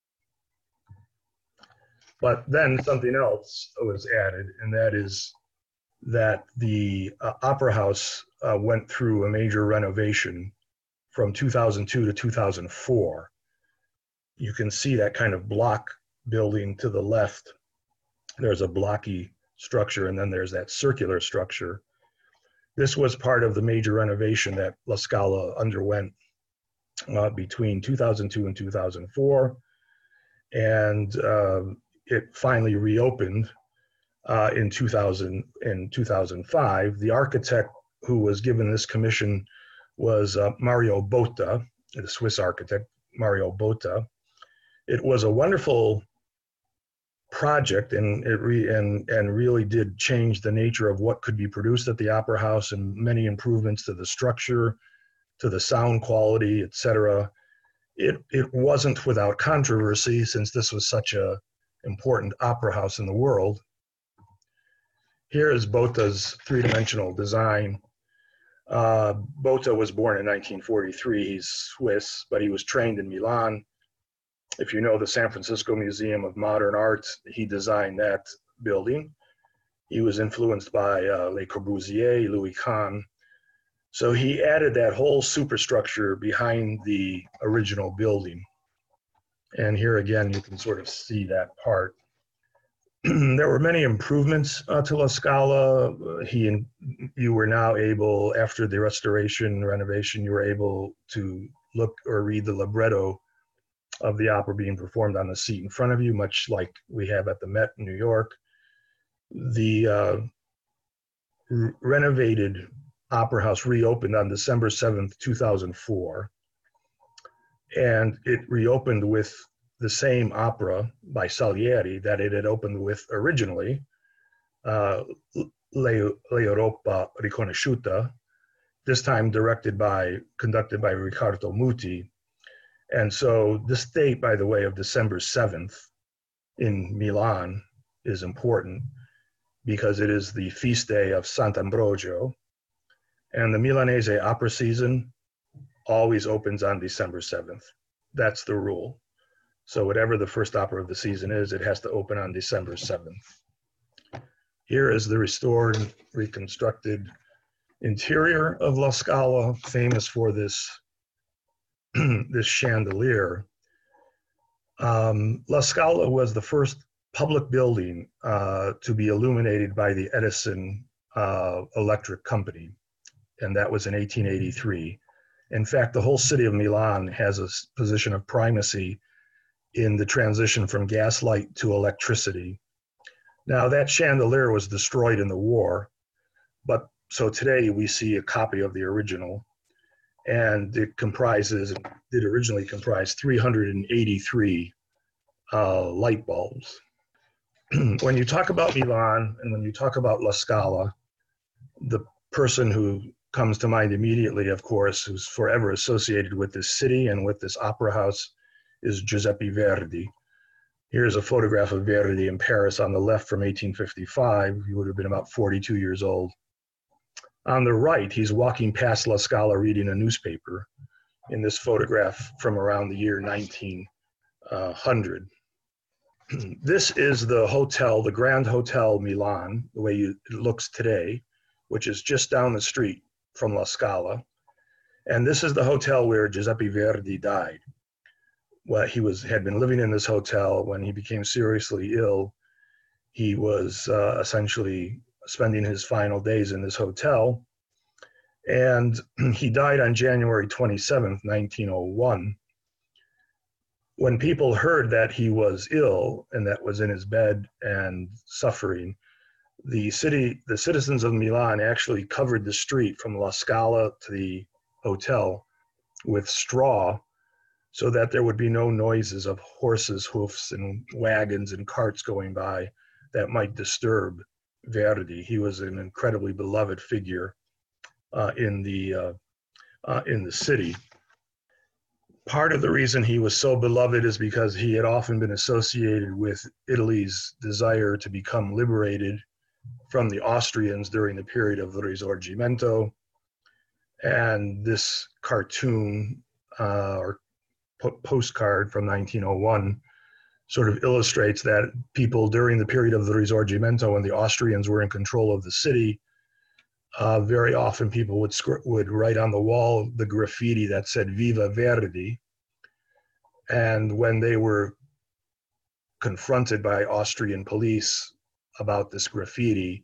But then something else was added, and that is that the Opera House went through a major renovation from 2002 to 2004. You can see that kind of block building to the left. There's a blocky structure, and then there's that circular structure. This was part of the major renovation that La Scala underwent between 2002 and 2004. And it finally reopened in 2005. The architect who was given this commission was Mario Botta, the Swiss architect, Mario Botta. It was a wonderful project, and it really did change the nature of what could be produced at the Opera House, and many improvements to the structure, to the sound quality, etc. It wasn't without controversy, since this was such a important opera house in the world. Here is Botta's three-dimensional design. Botta was born in 1943. He's Swiss, but he was trained in Milan. If you know the San Francisco Museum of Modern Art, he designed that building. He was influenced by Le Corbusier, Louis Kahn. So he added that whole superstructure behind the original building. And here again, you can sort of see that part. There were many improvements to La Scala. You were now able, after the restoration, renovation, you were able to look or read the libretto of the opera being performed on the seat in front of you, much like we have at the Met in New York. The renovated Opera House reopened on December 7th, 2004. And it reopened with the same opera by Salieri that it had opened with originally, L'Europa Riconosciuta, this time conducted by Riccardo Muti. And so this date, by the way, of December 7th in Milan is important because it is the feast day of Sant'Ambrogio. And the Milanese opera season always opens on December 7th. That's the rule. So whatever the first opera of the season is, it has to open on December 7th. Here is the restored, reconstructed interior of La Scala, famous for this, this chandelier. La Scala was the first public building to be illuminated by the Edison Electric Company, and that was in 1883. In fact, the whole city of Milan has a position of primacy in the transition from gaslight to electricity. Now, that chandelier was destroyed in the war, but so today we see a copy of the original, and it did originally comprise 383 light bulbs. When you talk about Milan and when you talk about La Scala, the person who comes to mind immediately, of course, who's forever associated with this city and with this opera house, is Giuseppe Verdi. Here's a photograph of Verdi in Paris on the left from 1855. He would have been about 42 years old. On the right, he's walking past La Scala reading a newspaper in this photograph from around the year 1900. This is the hotel, the Grand Hotel Milan, the way it looks today, which is just down the street from La Scala. And this is the hotel where Giuseppe Verdi died. Well, he had been living in this hotel. When he became seriously ill, he was essentially spending his final days in this hotel. And he died on January 27th, 1901. When people heard that he was ill and that was in his bed and suffering, the citizens of Milan actually covered the street from La Scala to the hotel with straw so that there would be no noises of horses' hoofs and wagons and carts going by that might disturb Verdi. He was an incredibly beloved figure in the city. Part of the reason he was so beloved is because he had often been associated with Italy's desire to become liberated from the Austrians during the period of the Risorgimento. And this cartoon or postcard from 1901 sort of illustrates that people during the period of the Risorgimento, when the Austrians were in control of the city, very often people would write on the wall the graffiti that said "Viva Verdi." And when they were confronted by Austrian police about this graffiti,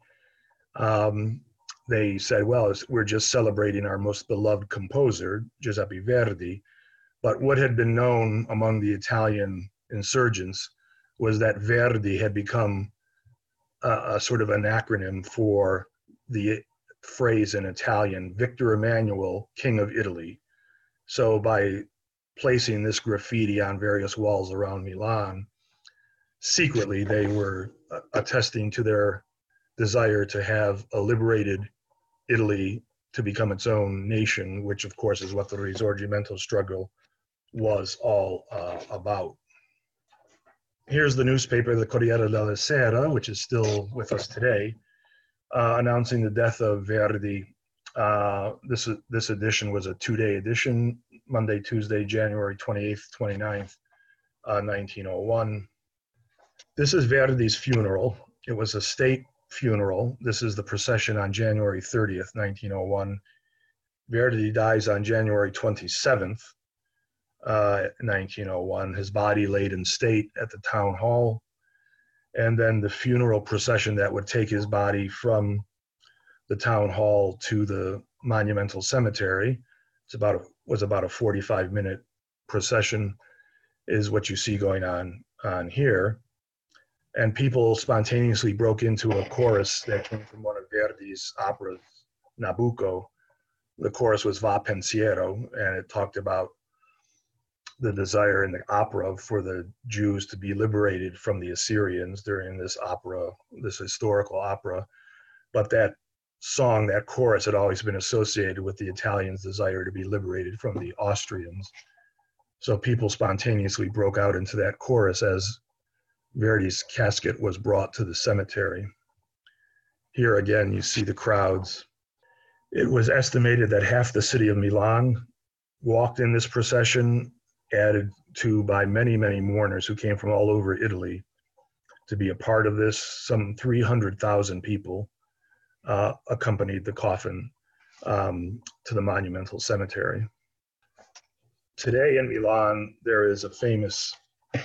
they said, well, we're just celebrating our most beloved composer, Giuseppe Verdi. But what had been known among the Italian insurgents was that Verdi had become a sort of an acronym for the phrase in Italian, Victor Emmanuel, King of Italy. So by placing this graffiti on various walls around Milan, secretly they were attesting to their desire to have a liberated Italy to become its own nation, which of course is what the Risorgimento struggle was all about. Here's the newspaper, the Corriere della Sera, which is still with us today, announcing the death of Verdi. This edition was a two-day edition, Monday, Tuesday, January 28th, 29th, 1901. This is Verdi's funeral. It was a state funeral. This is the procession on January 30th, 1901. Verdi dies on January 27th, 1901. His body laid in state at the town hall. And then the funeral procession that would take his body from the town hall to the monumental cemetery, was about a 45-minute procession, is what you see going on here. And people spontaneously broke into a chorus that came from one of Verdi's operas, Nabucco. The chorus was Va Pensiero, and it talked about the desire in the opera for the Jews to be liberated from the Assyrians during this opera, this historical opera. But that song, that chorus, had always been associated with the Italians' desire to be liberated from the Austrians. So people spontaneously broke out into that chorus as Verdi's casket was brought to the cemetery. Here again, you see the crowds. It was estimated that half the city of Milan walked in this procession, added to by many, many mourners who came from all over Italy to be a part of this. Some 300,000 people accompanied the coffin to the monumental cemetery. Today in Milan, there is a famous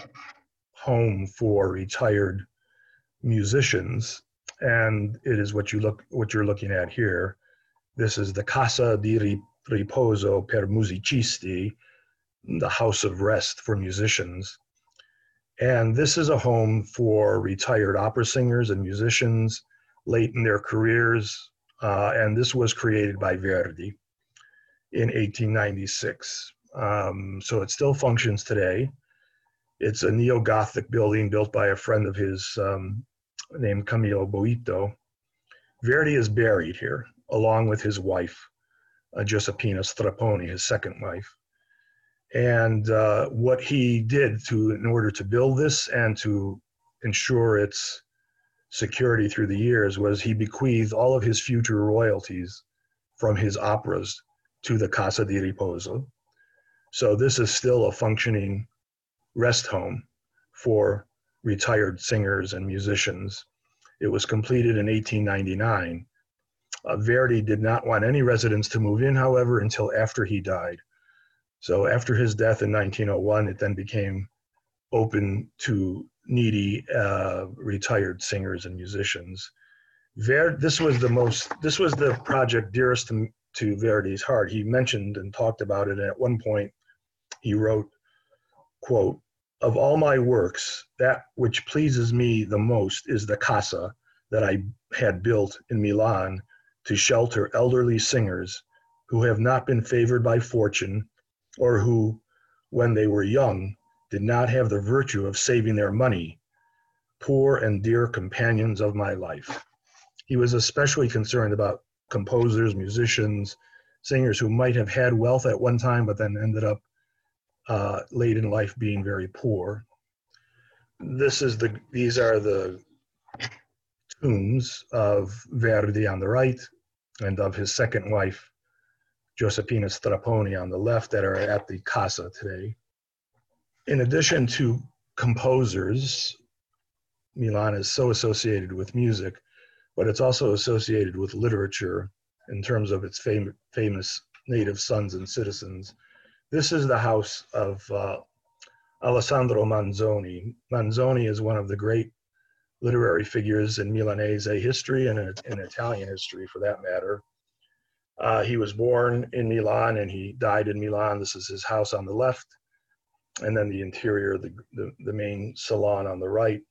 home for retired musicians, and it is what you're looking at here. This is the Casa di Riposo per Musicisti, the house of rest for musicians. And this is a home for retired opera singers and musicians late in their careers. And this was created by Verdi in 1896. So it still functions today. It's a neo-Gothic building built by a friend of his named Camillo Boito. Verdi is buried here, along with his wife, Giuseppina Strapponi, his second wife. And what he did in order to build this and to ensure its security through the years was he bequeathed all of his future royalties from his operas to the Casa di Riposo. So this is still a functioning rest home for retired singers and musicians. It was completed in 1899. Verdi did not want any residents to move in, however, until after he died. So after his death in 1901, it then became open to needy retired singers and musicians. This was the project dearest to Verdi's heart. He mentioned and talked about it, and at one point he wrote, quote, "Of all my works, that which pleases me the most is the casa that I had built in Milan to shelter elderly singers who have not been favored by fortune, or who, when they were young, did not have the virtue of saving their money, poor and dear companions of my life." He was especially concerned about composers, musicians, singers who might have had wealth at one time, but then ended up late in life being very poor. These are the tombs of Verdi on the right and of his second wife, Giuseppina Strapponi, on the left, that are at the Casa today. In addition to composers, Milan is so associated with music, but it's also associated with literature in terms of its famous native sons and citizens. This is the house of Alessandro Manzoni. Manzoni is one of the great literary figures in Milanese history and in Italian history, for that matter. He was born in Milan and he died in Milan. This is his house on the left, and then the interior, the main salon on the right.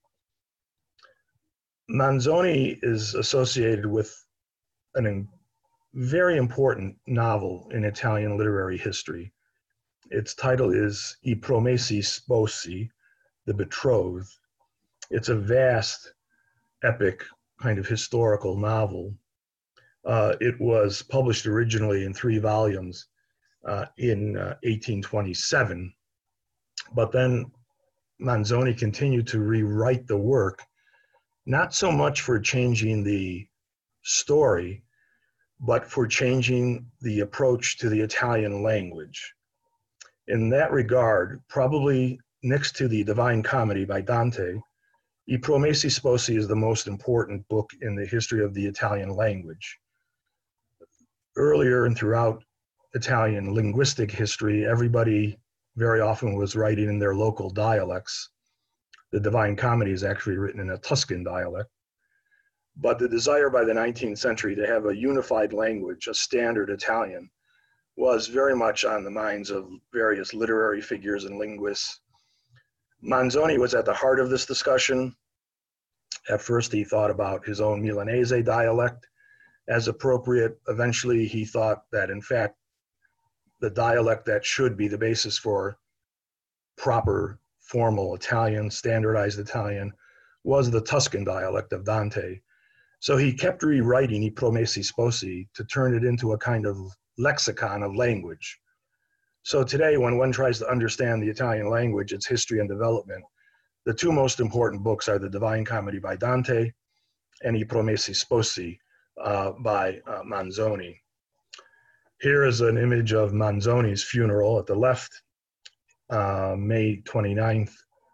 Manzoni is associated with a very important novel in Italian literary history. Its title is I Promessi Sposi, The Betrothed. It's a vast, epic kind of historical novel. It was published originally in 3 volumes in 1827, but then Manzoni continued to rewrite the work, not so much for changing the story, but for changing the approach to the Italian language. In that regard, probably next to the Divine Comedy by Dante, I Promessi Sposi is the most important book in the history of the Italian language. Earlier and throughout Italian linguistic history, everybody very often was writing in their local dialects. The Divine Comedy is actually written in a Tuscan dialect. But the desire by the 19th century to have a unified language, a standard Italian, was very much on the minds of various literary figures and linguists. Manzoni was at the heart of this discussion. At first, he thought about his own Milanese dialect as appropriate. Eventually, he thought that, in fact, the dialect that should be the basis for proper formal Italian, standardized Italian, was the Tuscan dialect of Dante. So he kept rewriting I Promessi Sposi to turn it into a kind of lexicon of language. So today, when one tries to understand the Italian language, its history and development, the two most important books are the Divine Comedy by Dante and I Promessi Sposi by Manzoni. Here is an image of Manzoni's funeral at the left, May 29th,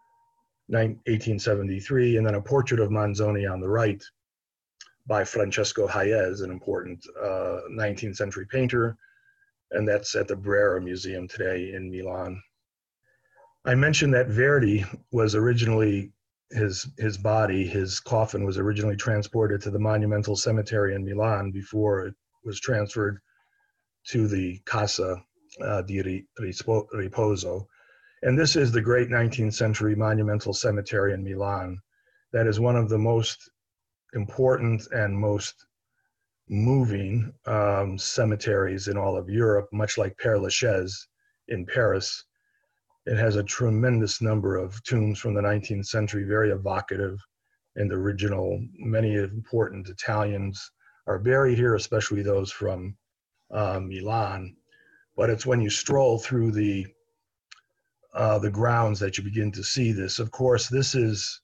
1873, and then a portrait of Manzoni on the right by Francesco Hayez, an important 19th century painter, and that's at the Brera Museum today in Milan. I mentioned that Verdi was originally, his body, his coffin was originally transported to the Monumental Cemetery in Milan before it was transferred to the Casa di Riposo. And this is the great 19th century Monumental Cemetery in Milan. That is one of the most important and most moving cemeteries in all of Europe, much like Père Lachaise in Paris. It has a tremendous number of tombs from the 19th century, very evocative and original. Many important Italians are buried here, especially those from Milan. But it's when you stroll through the grounds that you begin to see this. Of course, this is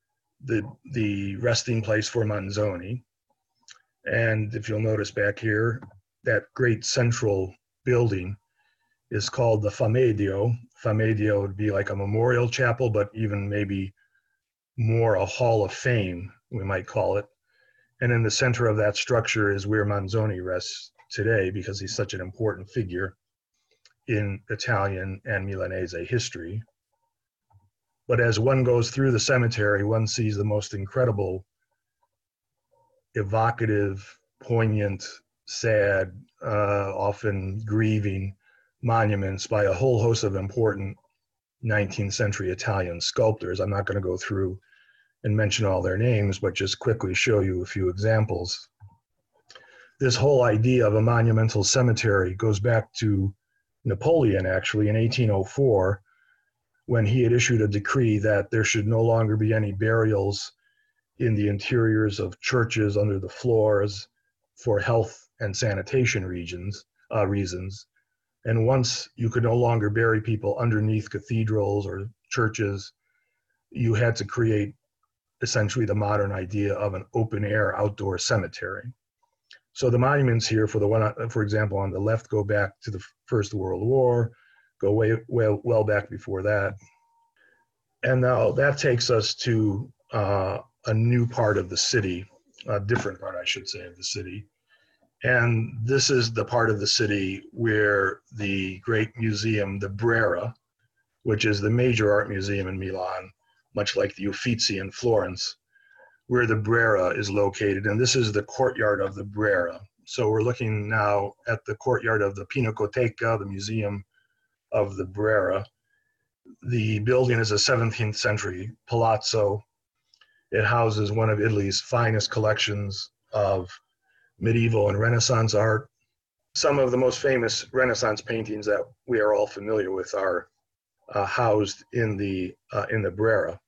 the resting place for Manzoni. And if you'll notice back here, that great central building is called the Famedio. Famedio would be like a memorial chapel, but even maybe more a hall of fame, we might call it. And in the center of that structure is where Manzoni rests today, because he's such an important figure in Italian and Milanese history. But as one goes through the cemetery, one sees the most incredible, evocative, poignant, sad, often grieving monuments by a whole host of important 19th century Italian sculptors. I'm not going to go through and mention all their names, but just quickly show you a few examples. This whole idea of a monumental cemetery goes back to Napoleon, actually, in 1804, when he had issued a decree that there should no longer be any burials in the interiors of churches under the floors for health and sanitation reasons. And once you could no longer bury people underneath cathedrals or churches, you had to create essentially the modern idea of an open air outdoor cemetery. So the monuments here, for example, on the left, go back to the First World War, go well back before that. And now that takes us to a new part of the city, a different part, I should say, of the city. And this is the part of the city where the great museum, the Brera, which is the major art museum in Milan, much like the Uffizi in Florence, where the Brera is located. And this is the courtyard of the Brera. So we're looking now at the courtyard of the Pinacoteca, the museum of the Brera. The building is a 17th century palazzo. It houses one of Italy's finest collections of medieval and Renaissance art. Some of the most famous Renaissance paintings that we are all familiar with are housed in the Brera.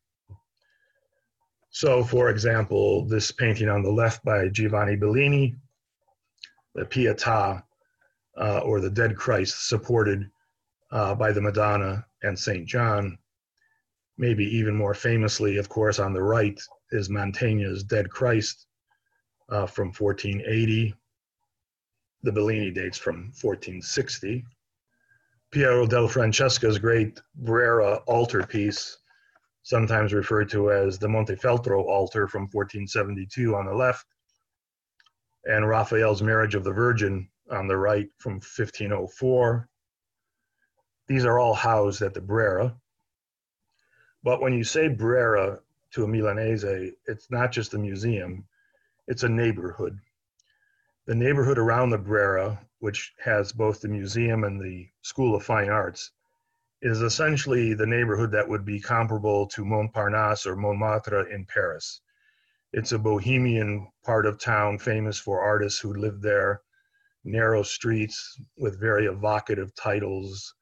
So, for example, this painting on the left by Giovanni Bellini, the Pietà, or the Dead Christ, supported by the Madonna and St. John. Maybe even more famously, of course, on the right is Mantegna's Dead Christ from 1480. The Bellini dates from 1460. Piero del Francesca's great Brera altarpiece, sometimes referred to as the Montefeltro altar from 1472 on the left, and Raphael's Marriage of the Virgin on the right from 1504. These are all housed at the Brera. But when you say Brera to a Milanese, it's not just a museum, it's a neighborhood. The neighborhood around the Brera, which has both the museum and the School of Fine Arts, is essentially the neighborhood that would be comparable to Montparnasse or Montmartre in Paris. It's a bohemian part of town famous for artists who lived there, narrow streets with very evocative titles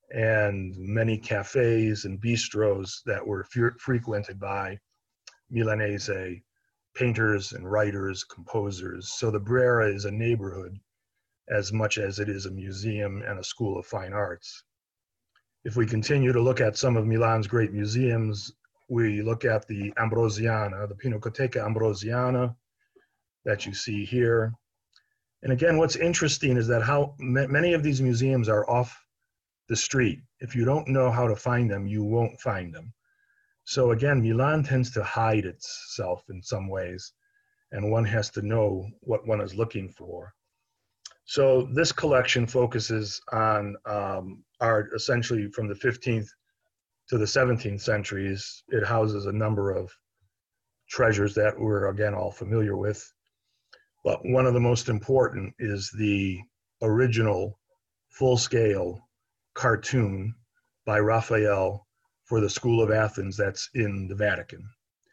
and many cafes and bistros that were frequented by Milanese painters and writers, composers. So the Brera is a neighborhood as much as it is a museum and a school of fine arts. If we continue to look at some of Milan's great museums, we look at the Ambrosiana, the Pinacoteca Ambrosiana that you see here. And again, what's interesting is that how many of these museums are off the street. If you don't know how to find them, you won't find them. So again, Milan tends to hide itself in some ways, and one has to know what one is looking for. So this collection focuses on art essentially from the 15th to the 17th centuries. It houses a number of treasures that we're again all familiar with. But one of the most important is the original full-scale cartoon by Raphael for the School of Athens that's in the Vatican.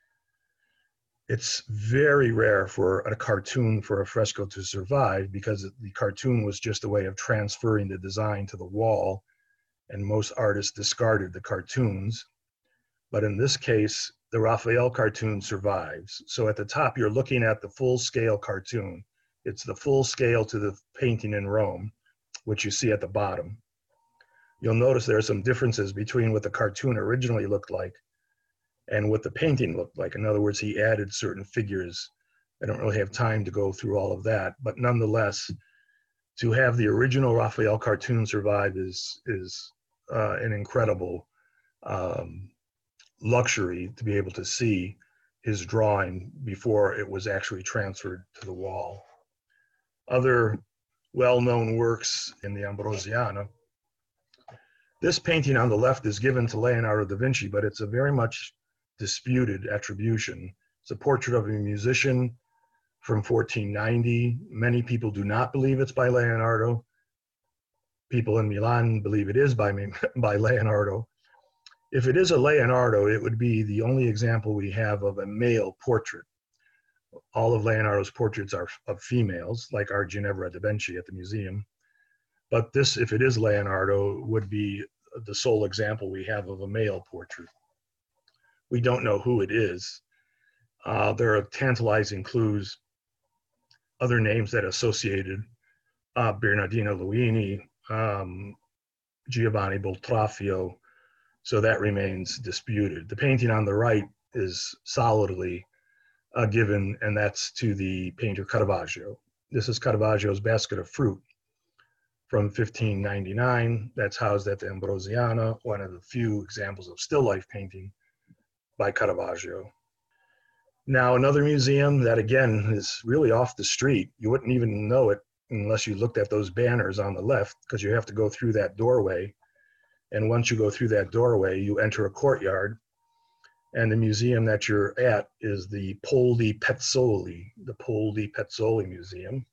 It's very rare for a cartoon for a fresco to survive because the cartoon was just a way of transferring the design to the wall, and most artists discarded the cartoons. But in this case, the Raphael cartoon survives. So at the top, you're looking at the full-scale cartoon. It's the full scale to the painting in Rome, which you see at the bottom. You'll notice there are some differences between what the cartoon originally looked like and what the painting looked like. In other words, he added certain figures. I don't really have time to go through all of that, but nonetheless, to have the original Raphael cartoon survive is an incredible luxury to be able to see his drawing before it was actually transferred to the wall. Other well-known works in the Ambrosiana. This painting on the left is given to Leonardo da Vinci, but it's a very much disputed attribution. It's a portrait of a musician from 1490. Many people do not believe it's by Leonardo. People in Milan believe it is by Leonardo. If it is a Leonardo, it would be the only example we have of a male portrait. All of Leonardo's portraits are of females, like our Ginevra da Benci at the museum. But this, if it is Leonardo, would be the sole example we have of a male portrait. We don't know who it is. There are tantalizing clues, other names that are associated, Bernardino Luini, Giovanni Boltraffio, so that remains disputed. The painting on the right is solidly given, and that's to the painter Caravaggio. This is Caravaggio's Basket of Fruit from 1599. That's housed at the Ambrosiana, one of the few examples of still life painting by Caravaggio. Now, another museum that again is really off the street. You wouldn't even know it unless you looked at those banners on the left, because you have to go through that doorway. And once you go through that doorway, you enter a courtyard. And the museum that you're at is the Poldi Pezzoli, the Poldi Pezzoli Museum.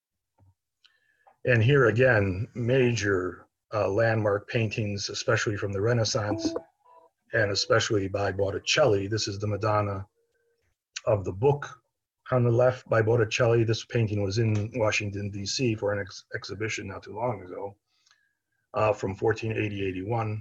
And here again, major landmark paintings, especially from the Renaissance, and especially by Botticelli. This is the Madonna of the Book on the left by Botticelli. This painting was in Washington, D.C. for an exhibition not too long ago, from 1480-81.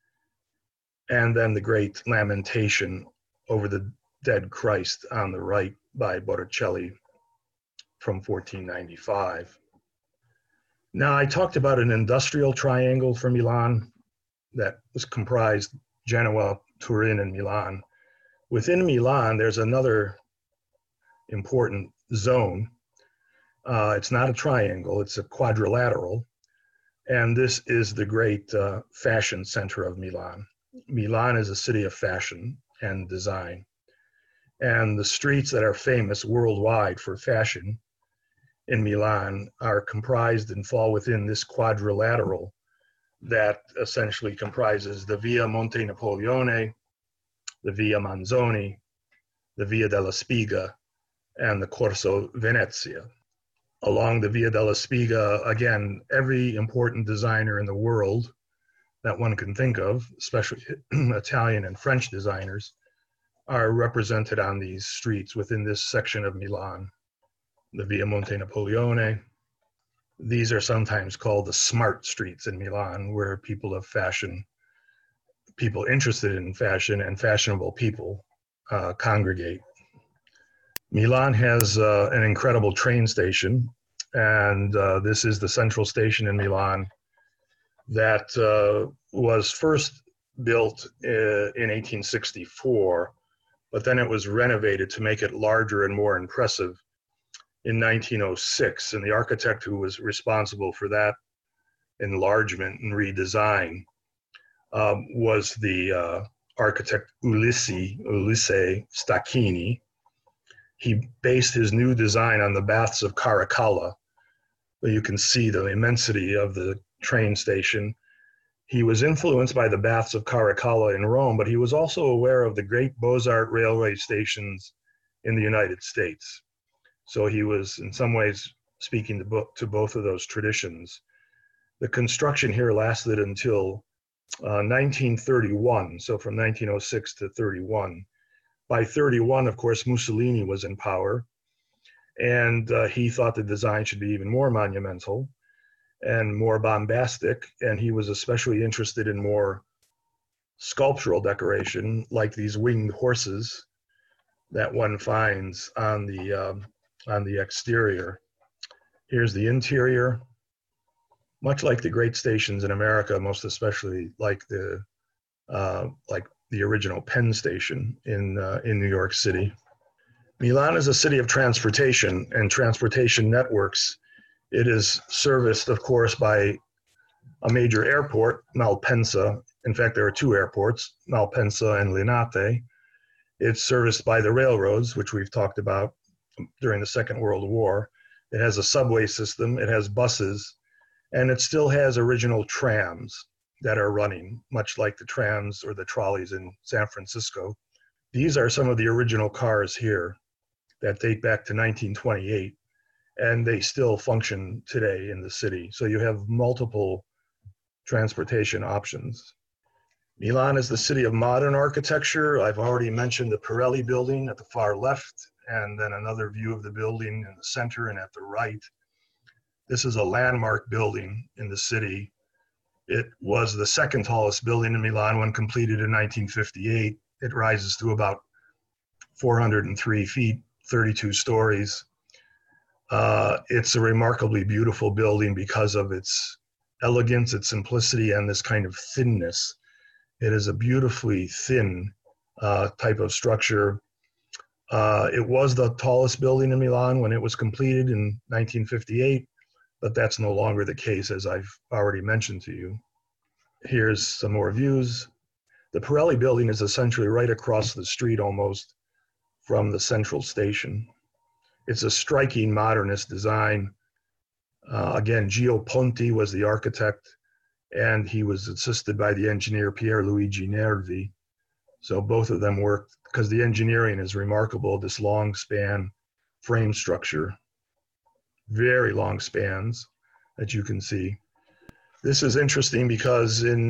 And then the great Lamentation over the Dead Christ on the right by Botticelli from 1495. Now, I talked about an industrial triangle for Milan that was comprised Genoa, Turin, and Milan. Within Milan, there's another important zone. It's not a triangle, it's a quadrilateral. And this is the great fashion center of Milan. Milan is a city of fashion and design. And the streets that are famous worldwide for fashion in Milan are comprised and fall within this quadrilateral that essentially comprises the Via Monte Napoleone, the Via Manzoni, the Via della Spiga, and the Corso Venezia. Along the Via della Spiga, again, every important designer in the world that one can think of, especially Italian and French designers, are represented on these streets within this section of Milan. The Via Monte Napoleone, These are sometimes called the smart streets in Milan, where people of fashion, people interested in fashion and fashionable people congregate. Milan has an incredible train station, and this is the central station in Milan that was first built in 1864, but then it was renovated to make it larger and more impressive in 1906. And the architect who was responsible for that enlargement and redesign was the architect Ulisse Stacchini. He based his new design on the baths of Caracalla. You can see the immensity of the train station. He was influenced by the baths of Caracalla in Rome, but he was also aware of the great Beaux-Arts railway stations in the United States. So he was in some ways speaking to both of those traditions. The construction here lasted until 1931, so from 1906 to 31. By 31, of course, Mussolini was in power, and he thought the design should be even more monumental and more bombastic, and he was especially interested in more sculptural decoration, like these winged horses that one finds on the exterior. Here's the interior. Much like the great stations in America, most especially like the original Penn Station in New York City. Milan is a city of transportation and transportation networks. It is serviced, of course, by a major airport, Malpensa. In fact, there are two airports, Malpensa and Linate. It's serviced by the railroads, which we've talked about during the Second World War. It has a subway system, it has buses, and it still has original trams that are running, much like the trams or the trolleys in San Francisco. These are some of the original cars here that date back to 1928, and they still function today in the city. So you have multiple transportation options. Milan is the city of modern architecture. I've already mentioned the Pirelli building at the far left, and then another view of the building in the center and at the right. This is a landmark building in the city. It was the second tallest building in Milan when completed in 1958. It rises to about 403 feet, 32 stories. It's a remarkably beautiful building because of its elegance, its simplicity, and this kind of thinness. It is a beautifully thin type of structure. It was the tallest building in Milan when it was completed in 1958, but that's no longer the case, as I've already mentioned to you. Here's some more views. The Pirelli building is essentially right across the street almost from the central station. It's a striking modernist design. Again, Gio Ponti was the architect, and he was assisted by the engineer Pierluigi Nervi. So both of them worked, because the engineering is remarkable, this long span frame structure, very long spans that you can see. This is interesting because in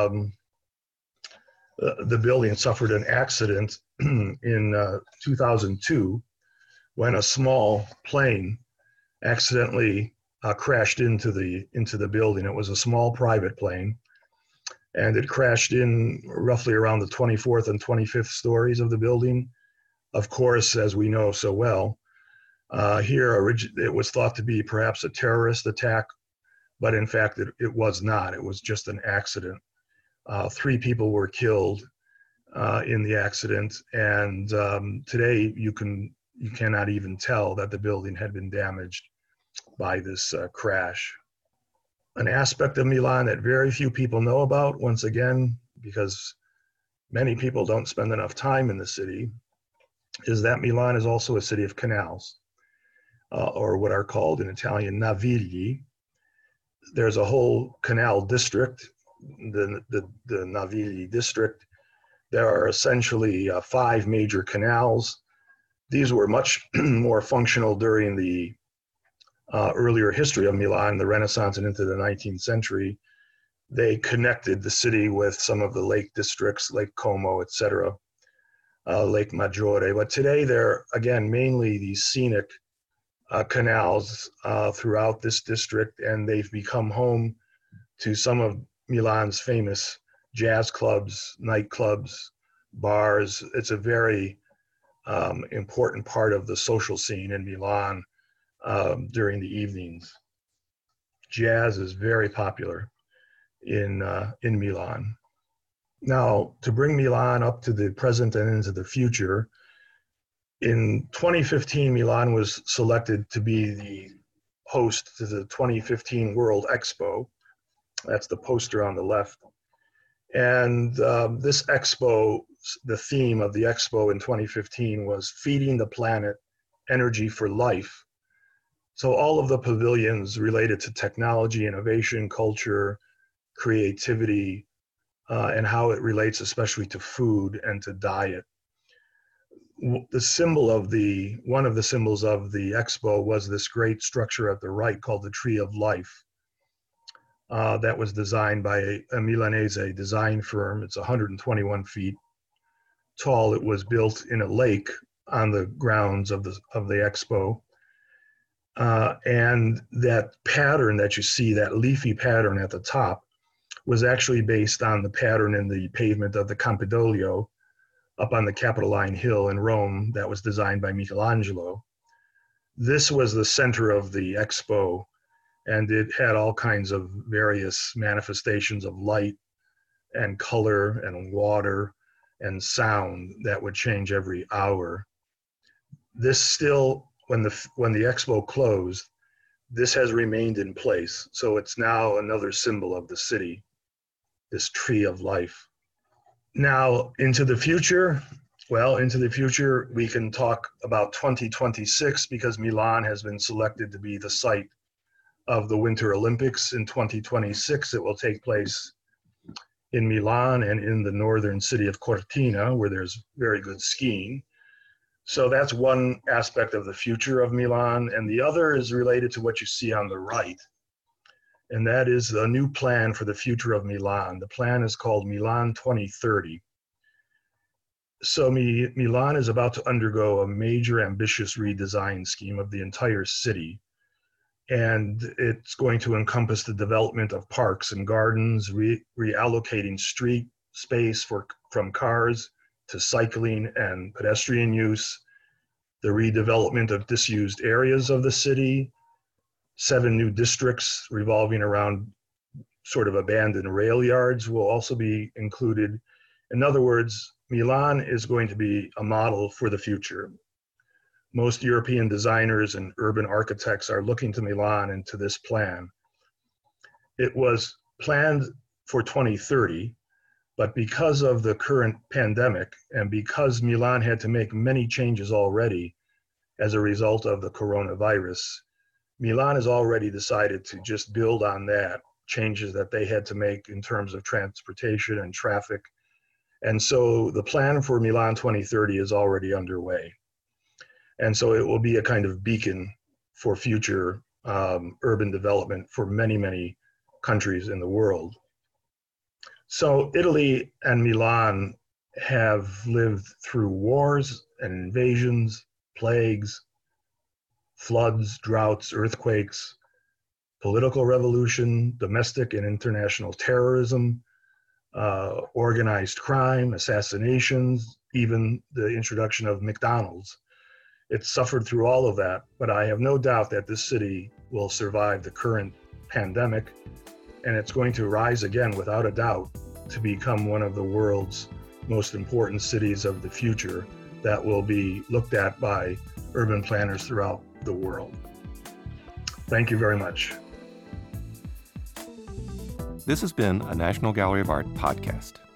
the building suffered an accident in 2002 when a small plane accidentally crashed into the building. It was a small private plane, and it crashed in roughly around the 24th and 25th stories of the building. Of course, as we know so well, here it was thought to be perhaps a terrorist attack, but in fact it was not. It was just an accident. 3 people were killed in the accident, and today you cannot even tell that the building had been damaged by this crash. An aspect of Milan that very few people know about, once again, because many people don't spend enough time in the city, is that Milan is also a city of canals, or what are called in Italian navigli. There's a whole canal district, the Navigli district. There are essentially 5 major canals. These were much more functional during the earlier history of Milan, the Renaissance and into the 19th century. They connected the city with some of the lake districts, Lake Como, etc., Lake Maggiore. But today they're, again, mainly these scenic canals throughout this district, and they've become home to some of Milan's famous jazz clubs, nightclubs, bars. It's a very important part of the social scene in Milan during the evenings. Jazz is very popular in Milan. Now, to bring Milan up to the present and into the future, in 2015, Milan was selected to be the host to the 2015 World Expo. That's the poster on the left. And this expo, the theme of the expo in 2015 was Feeding the Planet, Energy for Life. So all of the pavilions related to technology, innovation, culture, creativity, and how it relates especially to food and to diet. The symbol of one of the symbols of the expo was this great structure at the right called the Tree of Life. That was designed by a Milanese design firm. It's 121 feet tall. It was built in a lake on the grounds of the expo. And that pattern that you see, that leafy pattern at the top, was actually based on the pattern in the pavement of the Campidoglio up on the Capitoline Hill in Rome that was designed by Michelangelo. This was the center of the expo, and it had all kinds of various manifestations of light and color and water and sound that would change every hour. This still, when the expo closed, this has remained in place. So it's now another symbol of the city, this Tree of Life. Now, into the future, we can talk about 2026 because Milan has been selected to be the site of the Winter Olympics in 2026. It will take place in Milan and in the northern city of Cortina, where there's very good skiing. So that's one aspect of the future of Milan. And the other is related to what you see on the right. And that is a new plan for the future of Milan. The plan is called Milan 2030. So Milan is about to undergo a major ambitious redesign scheme of the entire city. And it's going to encompass the development of parks and gardens, reallocating street space from cars to cycling and pedestrian use, the redevelopment of disused areas of the city, 7 new districts revolving around sort of abandoned rail yards will also be included. In other words, Milan is going to be a model for the future. Most European designers and urban architects are looking to Milan and to this plan. It was planned for 2030, but because of the current pandemic and because Milan had to make many changes already as a result of the coronavirus, Milan has already decided to just build on that, changes that they had to make in terms of transportation and traffic. And so the plan for Milan 2030 is already underway. And so it will be a kind of beacon for future urban development for many, many countries in the world. So Italy and Milan have lived through wars and invasions, plagues, floods, droughts, earthquakes, political revolution, domestic and international terrorism, organized crime, assassinations, even the introduction of McDonald's. It suffered through all of that, but I have no doubt that this city will survive the current pandemic, and it's going to rise again without a doubt to become one of the world's most important cities of the future that will be looked at by urban planners throughout the world. Thank you very much. This has been a National Gallery of Art podcast.